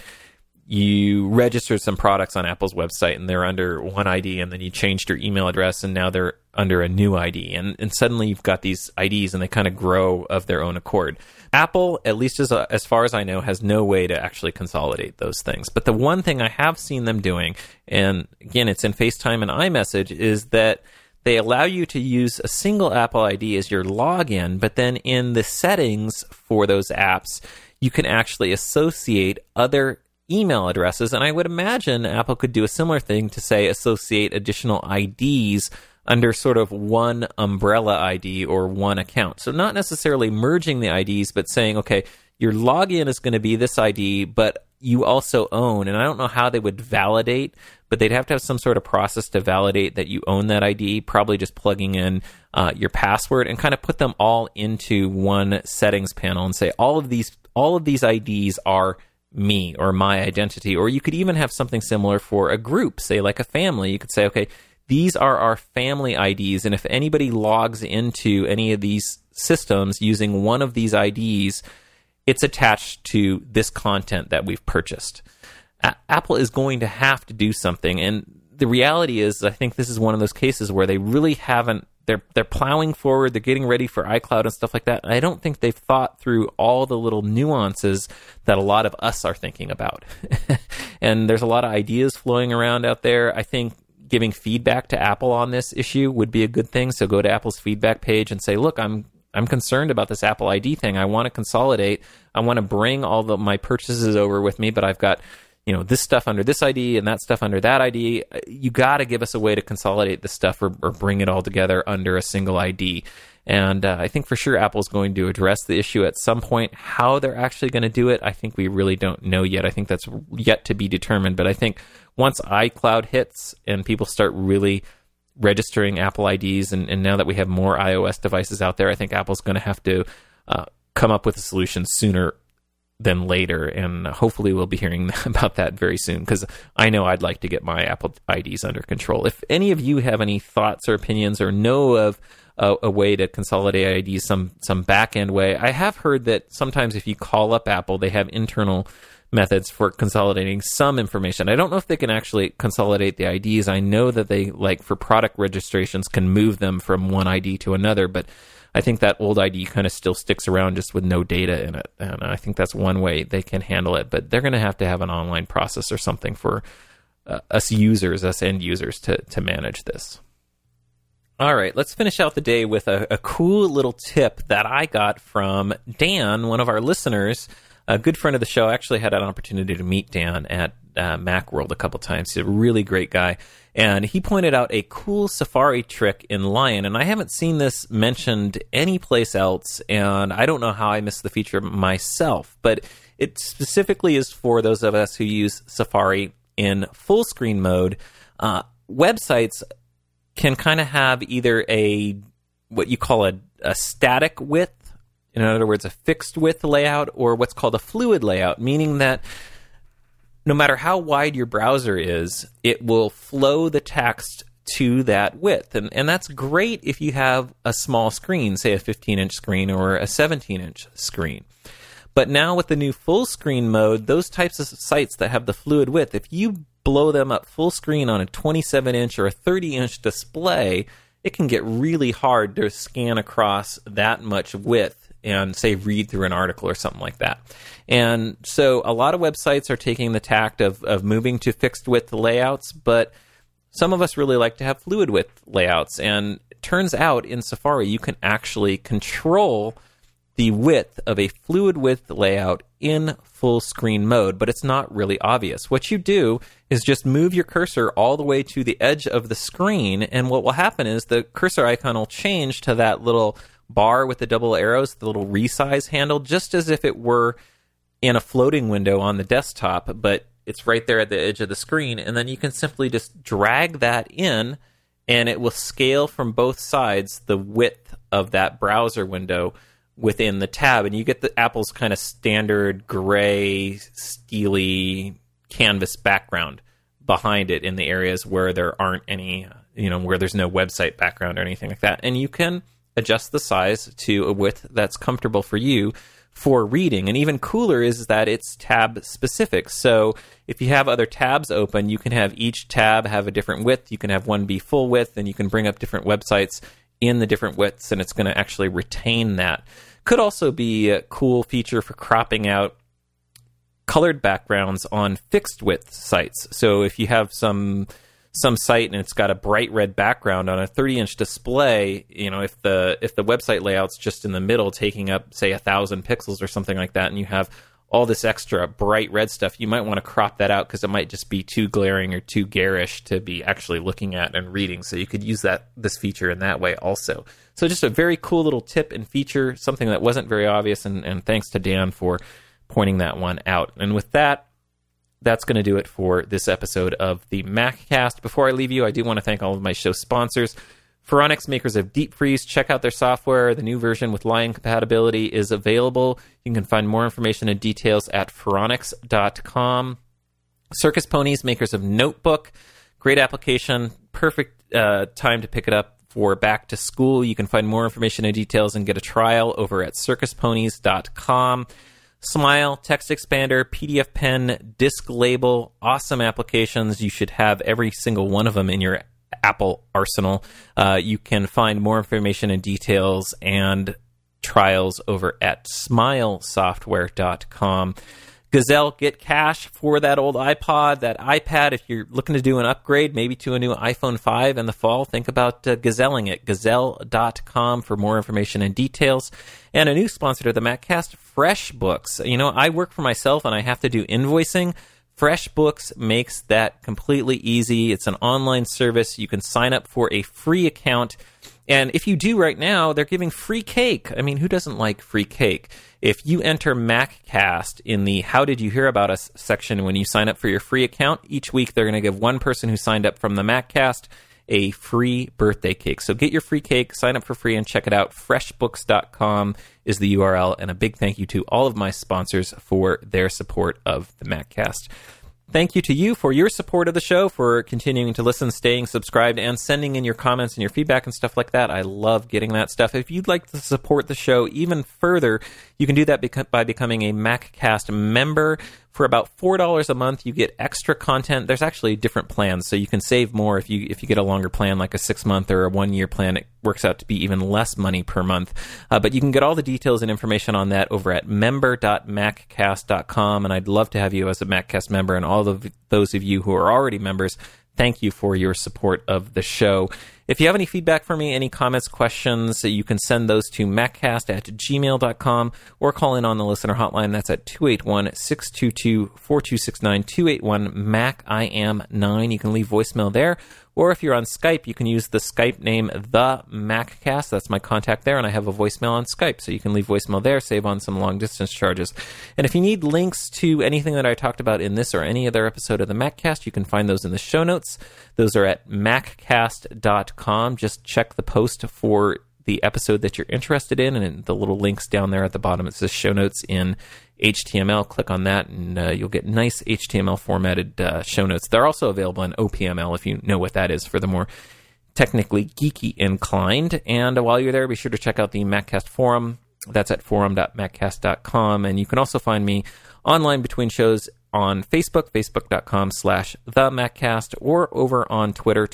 you registered some products on Apple's website and they're under one ID, and then you changed your email address and now they're under a new ID. And suddenly you've got these IDs and they kind of grow of their own accord. Apple, at least as far as I know, has no way to actually consolidate those things. But the one thing I have seen them doing, and again, it's in FaceTime and iMessage, is that they allow you to use a single Apple ID as your login, but then in the settings for those apps, you can actually associate other email addresses. And I would imagine Apple could do a similar thing to, say, associate additional IDs under sort of one umbrella ID or one account. So not necessarily merging the IDs, but saying, okay, your login is going to be this ID, but you also own, and I don't know how they would validate, but they'd have to have some sort of process to validate that you own that ID, probably just plugging in your password, and kind of put them all into one settings panel and say, all of these IDs are me or my identity. Or you could even have something similar for a group, say like a family. You could say, okay, these are our family IDs, and if anybody logs into any of these systems using one of these IDs, it's attached to this content that we've purchased. Apple is going to have to do something, and the reality is, I think this is one of those cases where they really haven't. They're plowing forward. They're getting ready for iCloud and stuff like that. I don't think they've thought through all the little nuances that a lot of us are thinking about. And there's a lot of ideas flowing around out there. I think giving feedback to Apple on this issue would be a good thing. So go to Apple's feedback page and say, look, I'm concerned about this Apple ID thing. I want to consolidate. I want to bring all my purchases over with me, but I've got this stuff under this ID and that stuff under that ID. You got to give us a way to consolidate this stuff or bring it all together under a single ID. And I think for sure Apple's going to address the issue at some point. How they're actually going to do it, I think we really don't know yet. I think that's yet to be determined. But I think once iCloud hits and people start really registering Apple IDs, and now that we have more iOS devices out there, I think Apple's going to have to come up with a solution sooner than later, and hopefully we'll be hearing about that very soon, because I know I'd like to get my Apple IDs under control. If any of you have any thoughts or opinions or know of a way to consolidate IDs some back-end way, I have heard that sometimes if you call up Apple, they have internal methods for consolidating some information. I don't know if they can actually consolidate the IDs. I know that they, like for product registrations, can move them from one ID to another, but I think that old ID kind of still sticks around just with no data in it. And I think that's one way they can handle it. But they're going to have an online process or something for us end users to manage this. All right, let's finish out the day with a cool little tip that I got from Dan, one of our listeners, a good friend of the show. I actually had an opportunity to meet Dan at Macworld a couple times. He's a really great guy. And he pointed out a cool Safari trick in Lion, and I haven't seen this mentioned anyplace else, and I don't know how I missed the feature myself, but it specifically is for those of us who use Safari in full screen mode. Websites can kind of have either what you call a static width, in other words, a fixed width layout, or what's called a fluid layout, meaning that no matter how wide your browser is, it will flow the text to that width. And that's great if you have a small screen, say a 15-inch screen or a 17-inch screen. But now with the new full screen mode, those types of sites that have the fluid width, if you blow them up full screen on a 27-inch or a 30-inch display, it can get really hard to scan across that much width and, say, read through an article or something like that. And so a lot of websites are taking the tact of moving to fixed width layouts, but some of us really like to have fluid width layouts. And it turns out in Safari, you can actually control the width of a fluid width layout in full screen mode, but it's not really obvious. What you do is just move your cursor all the way to the edge of the screen, and what will happen is the cursor icon will change to that little bar with the double arrows, the little resize handle, just as if it were in a floating window on the desktop, but it's right there at the edge of the screen, and then you can simply just drag that in, and it will scale from both sides the width of that browser window within the tab, and you get the Apple's kind of standard gray, steely canvas background behind it in the areas where there aren't any, where there's no website background or anything like that. And you can adjust the size to a width that's comfortable for you for reading. And even cooler is that it's tab specific. So if you have other tabs open, you can have each tab have a different width. You can have one be full width, and you can bring up different websites in the different widths, and it's going to actually retain that. Could also be a cool feature for cropping out colored backgrounds on fixed width sites. So if you have some site and it's got a bright red background on a 30-inch display, if the website layout's just in the middle, taking up, say, 1,000 pixels or something like that, and you have all this extra bright red stuff, you might want to crop that out because it might just be too glaring or too garish to be actually looking at and reading. So you could use this feature in that way also. So just a very cool little tip and feature, something that wasn't very obvious, and thanks to Dan for pointing that one out. And with that, that's going to do it for this episode of the MacCast. Before I leave you, I do want to thank all of my show sponsors. Phoronix, makers of Deep Freeze. Check out their software. The new version with Lion compatibility is available. You can find more information and details at Phoronix.com. Circus Ponies, makers of Notebook. Great application. Perfect time to pick it up for back to school. You can find more information and details and get a trial over at circusponies.com. Smile, Text Expander, PDF Pen, Disk Label, awesome applications. You should have every single one of them in your Apple arsenal. You can find more information and details and trials over at smilesoftware.com. Gazelle, get cash for that old iPod, that iPad. If you're looking to do an upgrade, maybe to a new iPhone 5 in the fall, think about gazelling it. Gazelle.com for more information and details. And a new sponsor to the MacCast, FreshBooks. You know, I work for myself and I have to do invoicing. FreshBooks makes that completely easy. It's an online service. You can sign up for a free account. And if you do right now, they're giving free cake. I mean, who doesn't like free cake? If you enter MacCast in the How Did You Hear About Us section when you sign up for your free account, each week they're going to give one person who signed up from the MacCast a free birthday cake. So get your free cake, sign up for free, and check it out. Freshbooks.com is the URL. And a big thank you to all of my sponsors for their support of the MacCast. Thank you to you for your support of the show, for continuing to listen, staying subscribed, and sending in your comments and your feedback and stuff like that. I love getting that stuff. If you'd like to support the show even further, you can do that by becoming a MacCast member. For about $4 a month, you get extra content. There's actually different plans, so you can save more if you get a longer plan, like a 6-month or a 1-year plan. It works out to be even less money per month. But you can get all the details and information on that over at member.maccast.com, and I'd love to have you as a MacCast member, and all of those of you who are already members, thank you for your support of the show. If you have any feedback for me, any comments, questions, you can send those to maccast@gmail.com or call in on the listener hotline. That's at 281-622-4269, 281-MAC-IM9. You can leave voicemail there. Or if you're on Skype, you can use the Skype name, The MacCast. That's my contact there, and I have a voicemail on Skype. So you can leave voicemail there, save on some long-distance charges. And if you need links to anything that I talked about in this or any other episode of the MacCast, you can find those in the show notes. Those are at maccast.com. Just check the post for the episode that you're interested in, and the little links down there at the bottom. It says show notes in HTML. Click on that, and you'll get nice HTML formatted show notes. They're also available in OPML, if you know what that is, for the more technically geeky inclined. And while you're there, be sure to check out the MacCast forum. That's at forum.maccast.com. And you can also find me online between shows on Facebook, facebook.com/TheMacCast, or over on Twitter,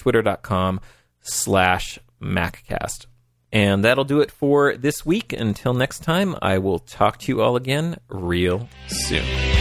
twitter.com/MacCast. And that'll do it for this week. Until next time, I will talk to you all again real soon.